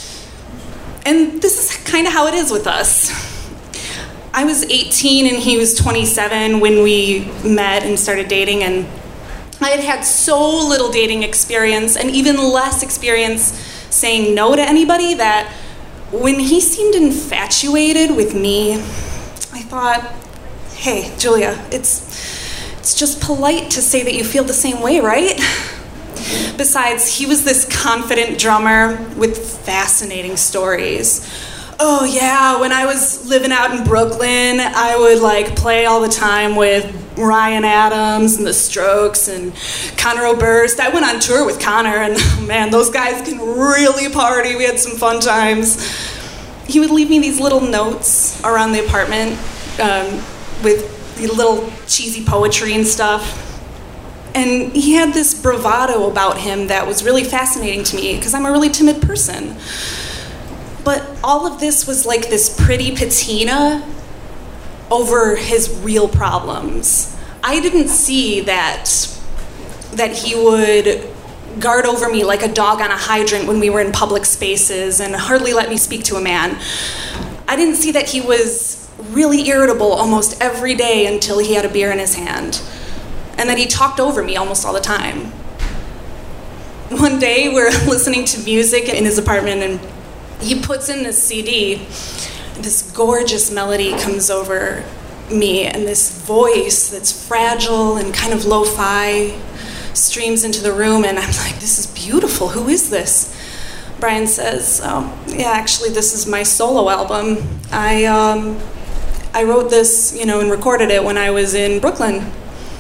And this is kind of how it is with us. I was eighteen and he was twenty-seven when we met and started dating, and I had had so little dating experience and even less experience saying no to anybody that when he seemed infatuated with me, I thought, hey, Julia, it's it's just polite to say that you feel the same way, right? Besides, he was this confident drummer with fascinating stories. Oh yeah, when I was living out in Brooklyn, I would like play all the time with Ryan Adams and the Strokes and Conor Oberst. I went on tour with Conor, and man, those guys can really party. We had some fun times. He would leave me these little notes around the apartment um, with the little cheesy poetry and stuff. And he had this bravado about him that was really fascinating to me because I'm a really timid person. But all of this was like this pretty patina over his real problems. I didn't see that that he would guard over me like a dog on a hydrant when we were in public spaces and hardly let me speak to a man. I didn't see that he was really irritable almost every day until he had a beer in his hand, and that he talked over me almost all the time. One day we're listening to music in his apartment, and he puts in this C D. This gorgeous melody comes over me, and this voice that's fragile and kind of lo-fi streams into the room, and I'm like, this is beautiful. Who is this? Brian says, oh, yeah, actually, this is my solo album. I um, I wrote this, you know, and recorded it when I was in Brooklyn.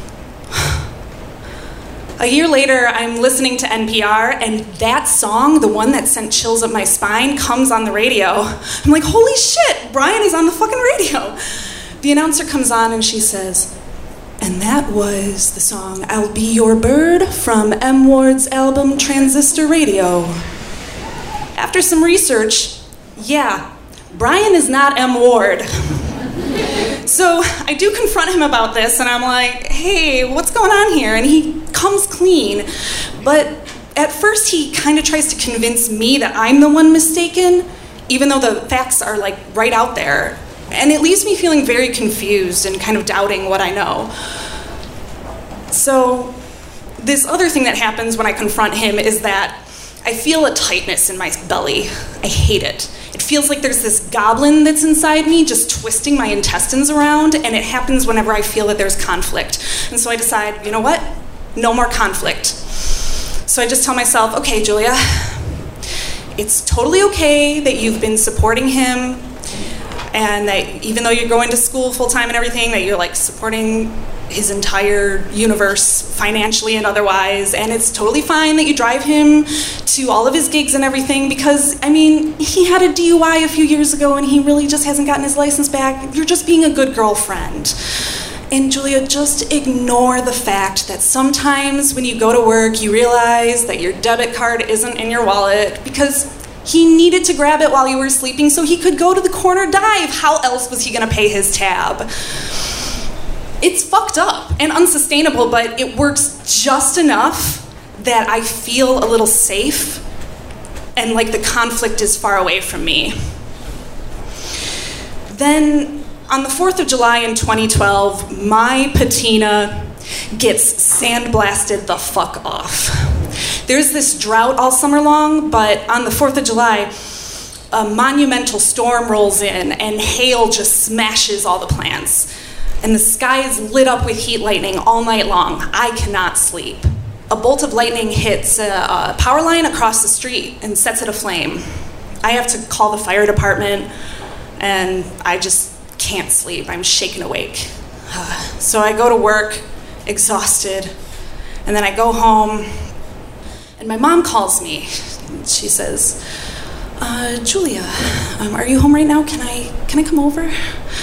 A year later, I'm listening to N P R, and that song, the one that sent chills up my spine, comes on the radio. I'm like, holy shit, Brian is on the fucking radio. The announcer comes on and she says, and that was the song I'll Be Your Bird from M. Ward's album Transistor Radio. After some research, yeah, Brian is not M. Ward. So I do confront him about this, and I'm like, hey, what's going on here? And he comes clean. But at first he kind of tries to convince me that I'm the one mistaken, even though the facts are like right out there. And it leaves me feeling very confused and kind of doubting what I know. So this other thing that happens when I confront him is that I feel a tightness in my belly. I hate it. It feels like there's this goblin that's inside me just twisting my intestines around, and it happens whenever I feel that there's conflict. And so I decide, you know what? No more conflict. So I just tell myself, okay, Julia, it's totally okay that you've been supporting him, and that even though you're going to school full-time and everything, that you're like supporting his entire universe financially and otherwise, and it's totally fine that you drive him to all of his gigs and everything, because, I mean, he had a D U I a few years ago and he really just hasn't gotten his license back. You're just being a good girlfriend. And Julia, just ignore the fact that sometimes when you go to work, you realize that your debit card isn't in your wallet because he needed to grab it while you were sleeping so he could go to the corner dive. How else was he gonna pay his tab? It's fucked up and unsustainable, but it works just enough that I feel a little safe and like the conflict is far away from me. Then on the fourth of July in twenty twelve, my patina gets sandblasted the fuck off. There's this drought all summer long, but on the fourth of July, a monumental storm rolls in and hail just smashes all the plants. and the sky is lit up with heat lightning all night long. I cannot sleep. A bolt of lightning hits a, a power line across the street and sets it aflame. I have to call the fire department, and I just can't sleep. I'm shaken awake. So I go to work, exhausted, and then I go home, and my mom calls me. She says, uh, Julia, um, are you home right now? Can I, can I come over?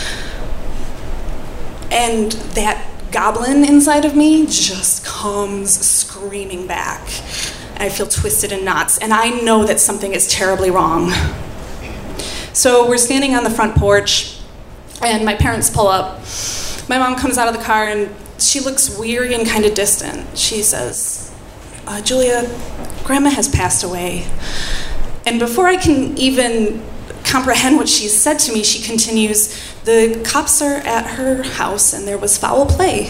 And that goblin inside of me just comes screaming back. I feel twisted in knots, and I know that something is terribly wrong. So we're standing on the front porch, and my parents pull up. My mom comes out of the car, and she looks weary and kind of distant. She says, uh, Julia, Grandma has passed away. And before I can even comprehend what she said to me, she continues, the cops are at her house and there was foul play.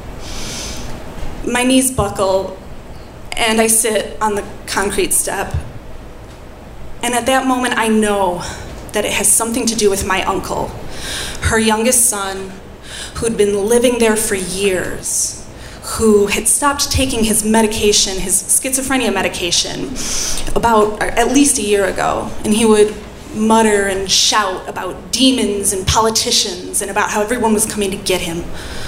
My knees buckle and I sit on the concrete step. And at that moment I know that it has something to do with my uncle, her youngest son, who'd been living there for years, who had stopped taking his medication, his schizophrenia medication, about at least a year ago. And he would mutter and shout about demons and politicians and about how everyone was coming to get him.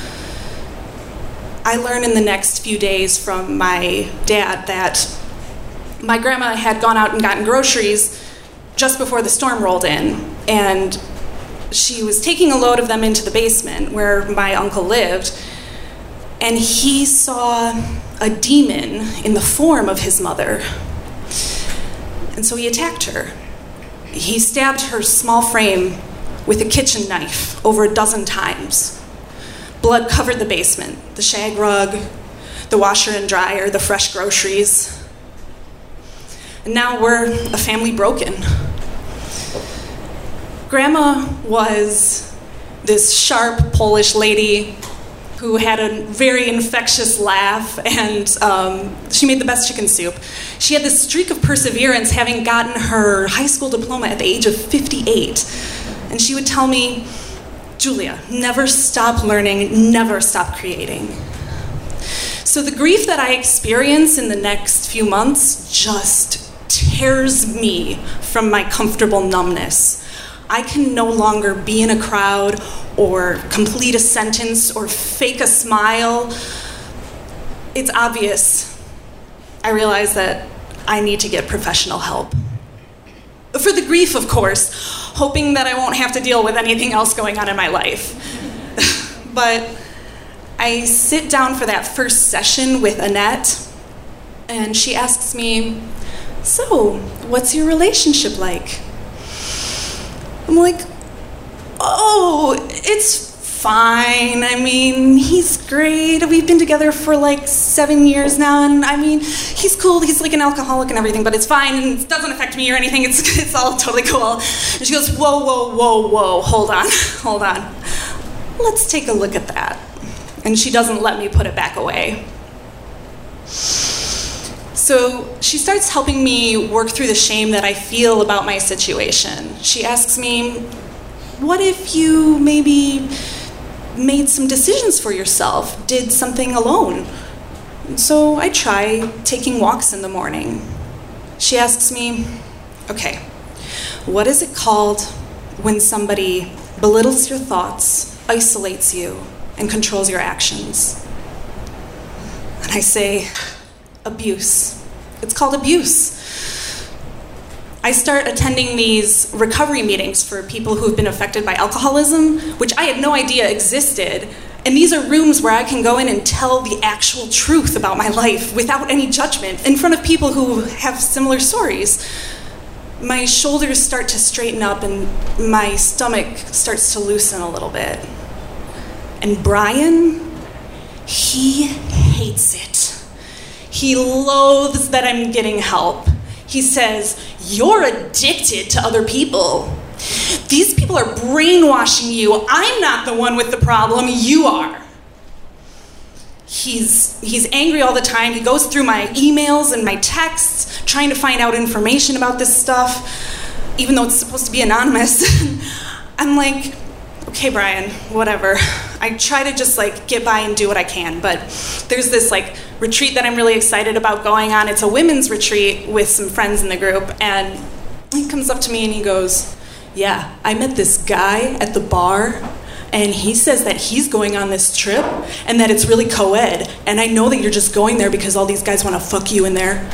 I learned in the next few days from my dad that my grandma had gone out and gotten groceries just before the storm rolled in, and she was taking a load of them into the basement where my uncle lived, and he saw a demon in the form of his mother. And so he attacked her. He stabbed her small frame with a kitchen knife over a dozen times. Blood covered the basement, the shag rug, the washer and dryer, the fresh groceries. And now we're a family broken. Grandma was this sharp Polish lady who had a very infectious laugh, and um, she made the best chicken soup. She had this streak of perseverance, having gotten her high school diploma at the age of fifty-eight. And she would tell me, Julia, never stop learning, never stop creating. So the grief that I experience in the next few months just tears me from my comfortable numbness. I can no longer be in a crowd or complete a sentence or fake a smile. It's obvious. I realize that I need to get professional help. For the grief, of course, hoping that I won't have to deal with anything else going on in my life. But I sit down for that first session with Annette, and she asks me, so, what's your relationship like? I'm like, oh, it's fine. I mean, he's great. We've been together for like seven years now, and I mean, he's cool. He's like an alcoholic and everything, but it's fine, and it doesn't affect me or anything. It's it's all totally cool. And she goes, whoa, whoa, whoa, whoa, hold on, hold on. Let's take a look at that. And she doesn't let me put it back away. So she starts helping me work through the shame that I feel about my situation. She asks me, what if you maybe made some decisions for yourself, did something alone? So I try taking walks in the morning. She asks me, okay, what is it called when somebody belittles your thoughts, isolates you, and controls your actions? And I say, abuse. It's called abuse. I start attending these recovery meetings for people who've been affected by alcoholism, which I had no idea existed. And these are rooms where I can go in and tell the actual truth about my life without any judgment in front of people who have similar stories. My shoulders start to straighten up and my stomach starts to loosen a little bit. And Brian, he hates it. He loathes that I'm getting help. He says, you're addicted to other people. These people are brainwashing you. I'm not the one with the problem, you are. He's, he's angry all the time. He goes through my emails and my texts, trying to find out information about this stuff, even though it's supposed to be anonymous. I'm like, okay, Brian, whatever. I try to just like get by and do what I can, but there's this like retreat that I'm really excited about going on. It's a women's retreat with some friends in the group, and he comes up to me and he goes, yeah, I met this guy at the bar, and he says that he's going on this trip and that it's really co-ed, and I know that you're just going there because all these guys want to fuck you in there.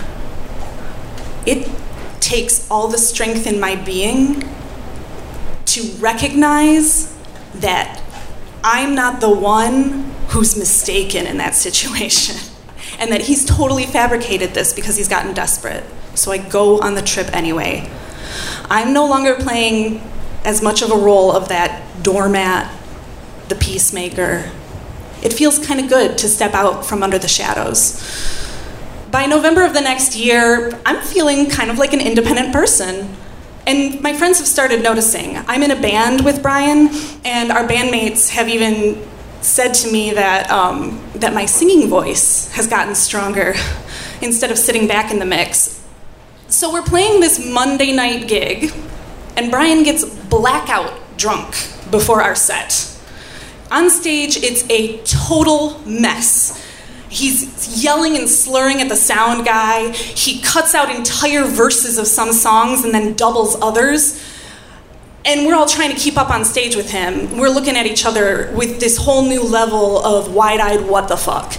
It takes all the strength in my being to recognize that I'm not the one who's mistaken in that situation, and that he's totally fabricated this because he's gotten desperate. So I go on the trip anyway. I'm no longer playing as much of a role of that doormat, the peacemaker. It feels kind of good to step out from under the shadows. By November of the next year, I'm feeling kind of like an independent person. And my friends have started noticing. I'm in a band with Brian, and our bandmates have even said to me that um, that my singing voice has gotten stronger instead of sitting back in the mix. So we're playing this Monday night gig, and Brian gets blackout drunk before our set. On stage, it's a total mess. He's yelling and slurring at the sound guy. He cuts out entire verses of some songs and then doubles others. And we're all trying to keep up on stage with him. We're looking at each other with this whole new level of wide-eyed what the fuck.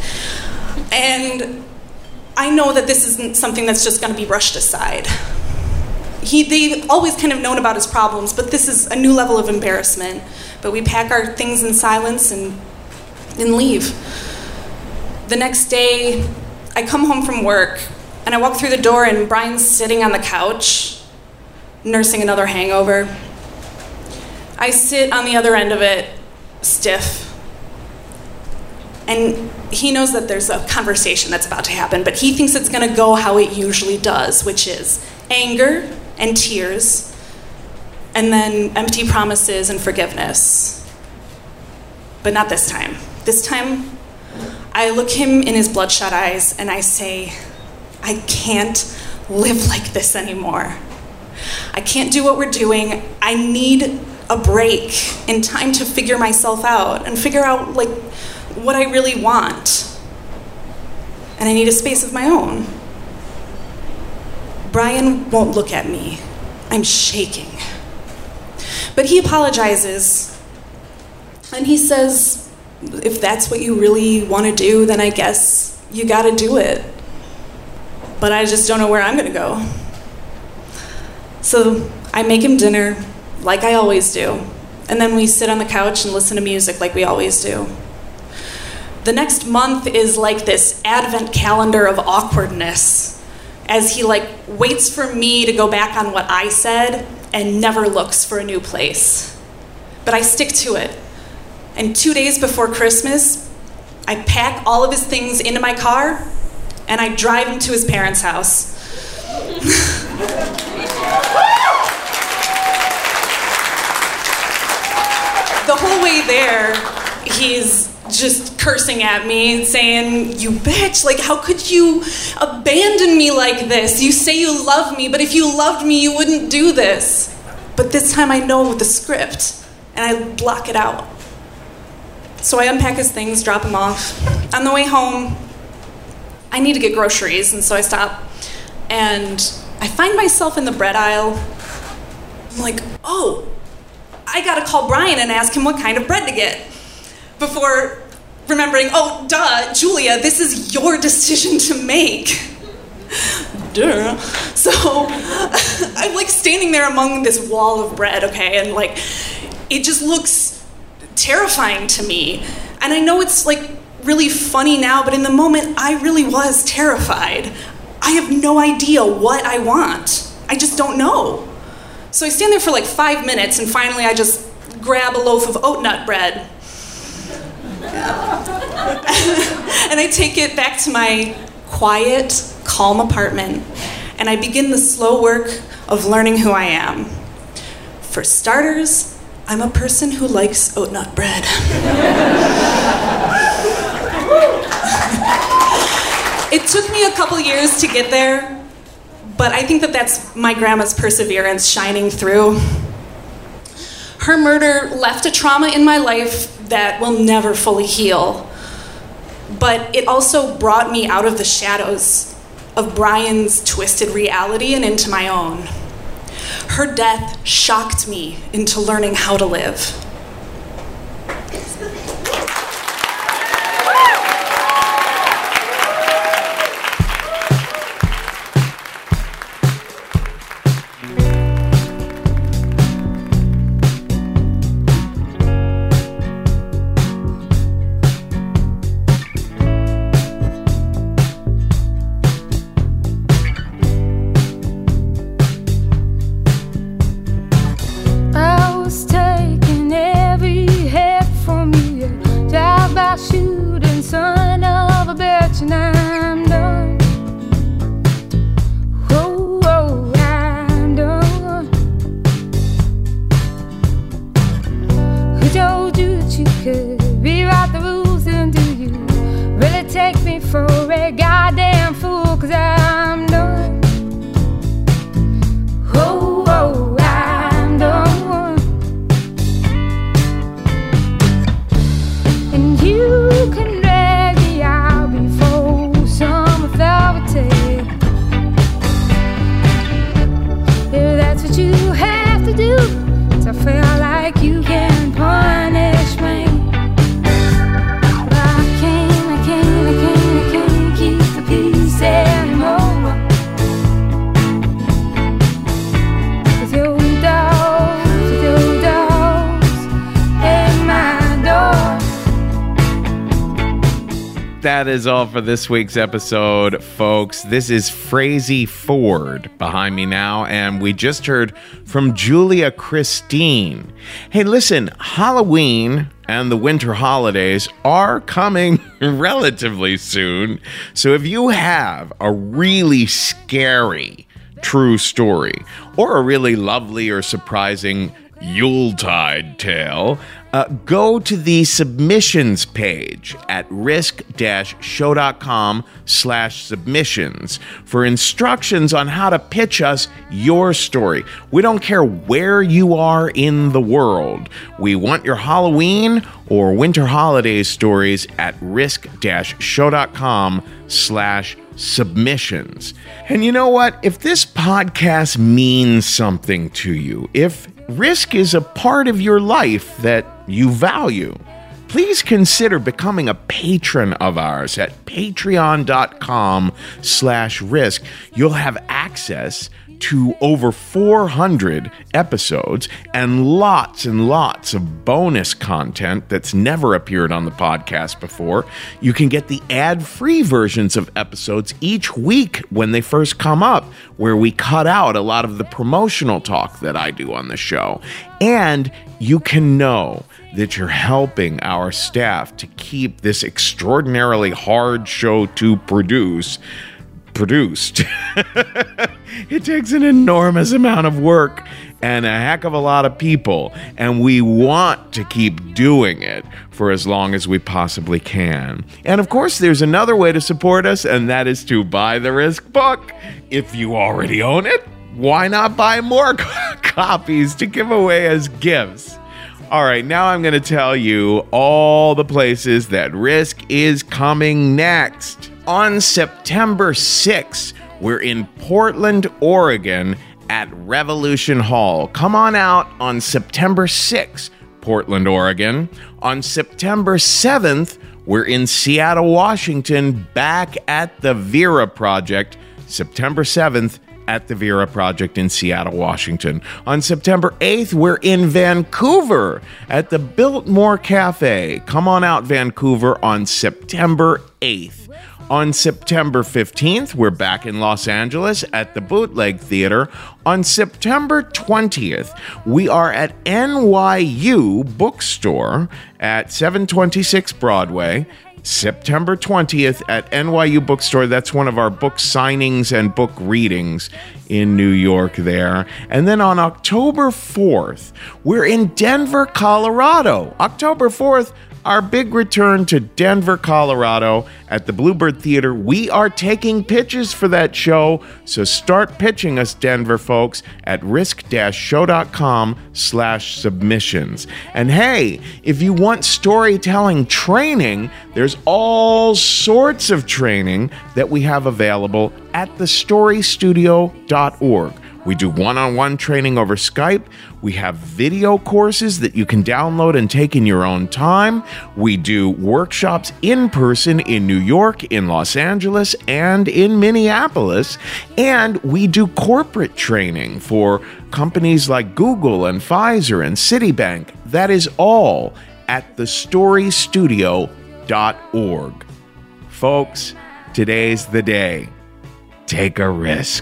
And I know that this isn't something that's just going to be brushed aside. He, they've always kind of known about his problems, but this is a new level of embarrassment. But we pack our things in silence and, and leave. The next day, I come home from work, and I walk through the door, and Brian's sitting on the couch, nursing another hangover. I sit on the other end of it, stiff. And he knows that there's a conversation that's about to happen, but he thinks it's gonna go how it usually does, which is anger and tears, and then empty promises and forgiveness. But not this time. This time, I look him in his bloodshot eyes and I say, I can't live like this anymore. I can't do what we're doing. I need a break and time to figure myself out and figure out like what I really want. And I need a space of my own. Brian won't look at me. I'm shaking. But he apologizes and he says, if that's what you really want to do, then I guess you gotta do it. But I just don't know where I'm gonna go. So I make him dinner, like I always do, and then we sit on the couch and listen to music like we always do. The next month is like this advent calendar of awkwardness, as he like waits for me to go back on what I said and never looks for a new place. But I stick to it. And two days before Christmas, I pack all of his things into my car and I drive him to his parents' house. The whole way there, he's just cursing at me and saying, you bitch, like how could you abandon me like this? You say you love me, but if you loved me, you wouldn't do this. But this time I know the script and I block it out. So I unpack his things, drop him off. On the way home, I need to get groceries, and so I stop, and I find myself in the bread aisle. I'm like, oh, I gotta call Brian and ask him what kind of bread to get. Before remembering, oh, duh, Julia, this is your decision to make. Duh. So I'm like standing there among this wall of bread, okay, and like, it just looks terrifying to me. And I know it's like really funny now, but in the moment I really was terrified. I have no idea what I want. I just don't know. So I stand there for like five minutes and finally I just grab a loaf of oat nut bread. And I take it back to my quiet, calm apartment and I begin the slow work of learning who I am. For starters, I'm a person who likes oat nut bread. It took me a couple years to get there, but I think that that's my grandma's perseverance shining through. Her murder left a trauma in my life that will never fully heal. But it also brought me out of the shadows of Brian's twisted reality and into my own. Her death shocked me into learning how to live. That is all for this week's episode, folks. This is Frazey Ford behind me now, and we just heard from Julia Christine. Hey, listen, Halloween and the winter holidays are coming relatively soon, so if you have a really scary true story or a really lovely or surprising Yuletide tale, uh, go to the submissions page at risk-show.com slash submissions for instructions on how to pitch us your story. We don't care where you are in the world. We want your Halloween or winter holiday stories at risk-show.com slash submissions. And you know what? If this podcast means something to you, if Risk is a part of your life that you value, please consider becoming a patron of ours at patreon.com slash risk. You'll have access to over four hundred episodes and lots and lots of bonus content that's never appeared on the podcast before. You can get the ad-free versions of episodes each week when they first come up, where we cut out a lot of the promotional talk that I do on the show. And you can know that you're helping our staff to keep this extraordinarily hard show to produce produced. It takes an enormous amount of work and a heck of a lot of people, and we want to keep doing it for as long as we possibly can. And of course, there's another way to support us, and that is to buy the Risk book. If you already own it, why not buy more copies to give away as gifts? All right, now I'm going to tell you all the places that Risk is coming next. On September sixth, we're in Portland, Oregon at Revolution Hall. Come on out on September sixth, Portland, Oregon. On September seventh, we're in Seattle, Washington, back at the Vera Project. September seventh, at the Vera Project in Seattle, Washington. On September eighth, we're in Vancouver at the Biltmore Cafe. Come on out, Vancouver, on September eighth. On September fifteenth, we're back in Los Angeles at the Bootleg Theater. On September twentieth, we are at N Y U Bookstore at seven twenty-six Broadway. September twentieth at N Y U Bookstore. That's one of our book signings and book readings in New York there. And then on October fourth, we're in Denver, Colorado. October fourth, our big return to Denver, Colorado at the Bluebird Theater. We are taking pitches for that show, so start pitching us, Denver folks, at risk-show.com slash submissions. And hey, if you want storytelling training, there's all sorts of training that we have available at the story studio dot org. We do one-on-one training over Skype. We have video courses that you can download and take in your own time. We do workshops in person in New York, in Los Angeles, and in Minneapolis. And we do corporate training for companies like Google and Pfizer and Citibank. That is all at the story studio dot org. Folks, today's the day. Take a risk.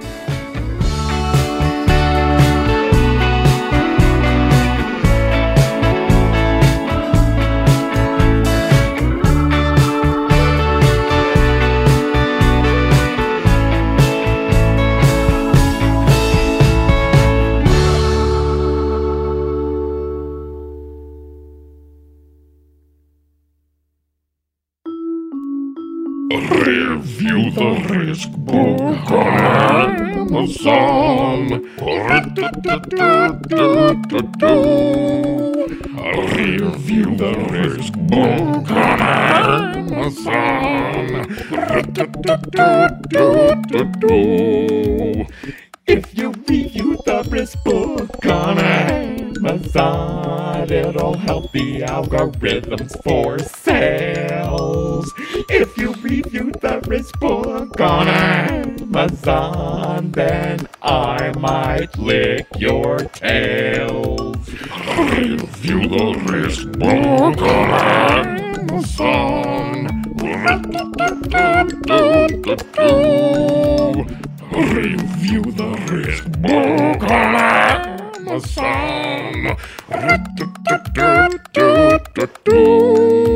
Review the Risk book on Amazon. Review the Risk book on Amazon. If you review the Risk book on Amazon, it'll help the algorithms for sales. If you review the Risk book on Amazon, then I might lick your tails. Review the Risk book on Amazon. Review the Risk book on Amazon.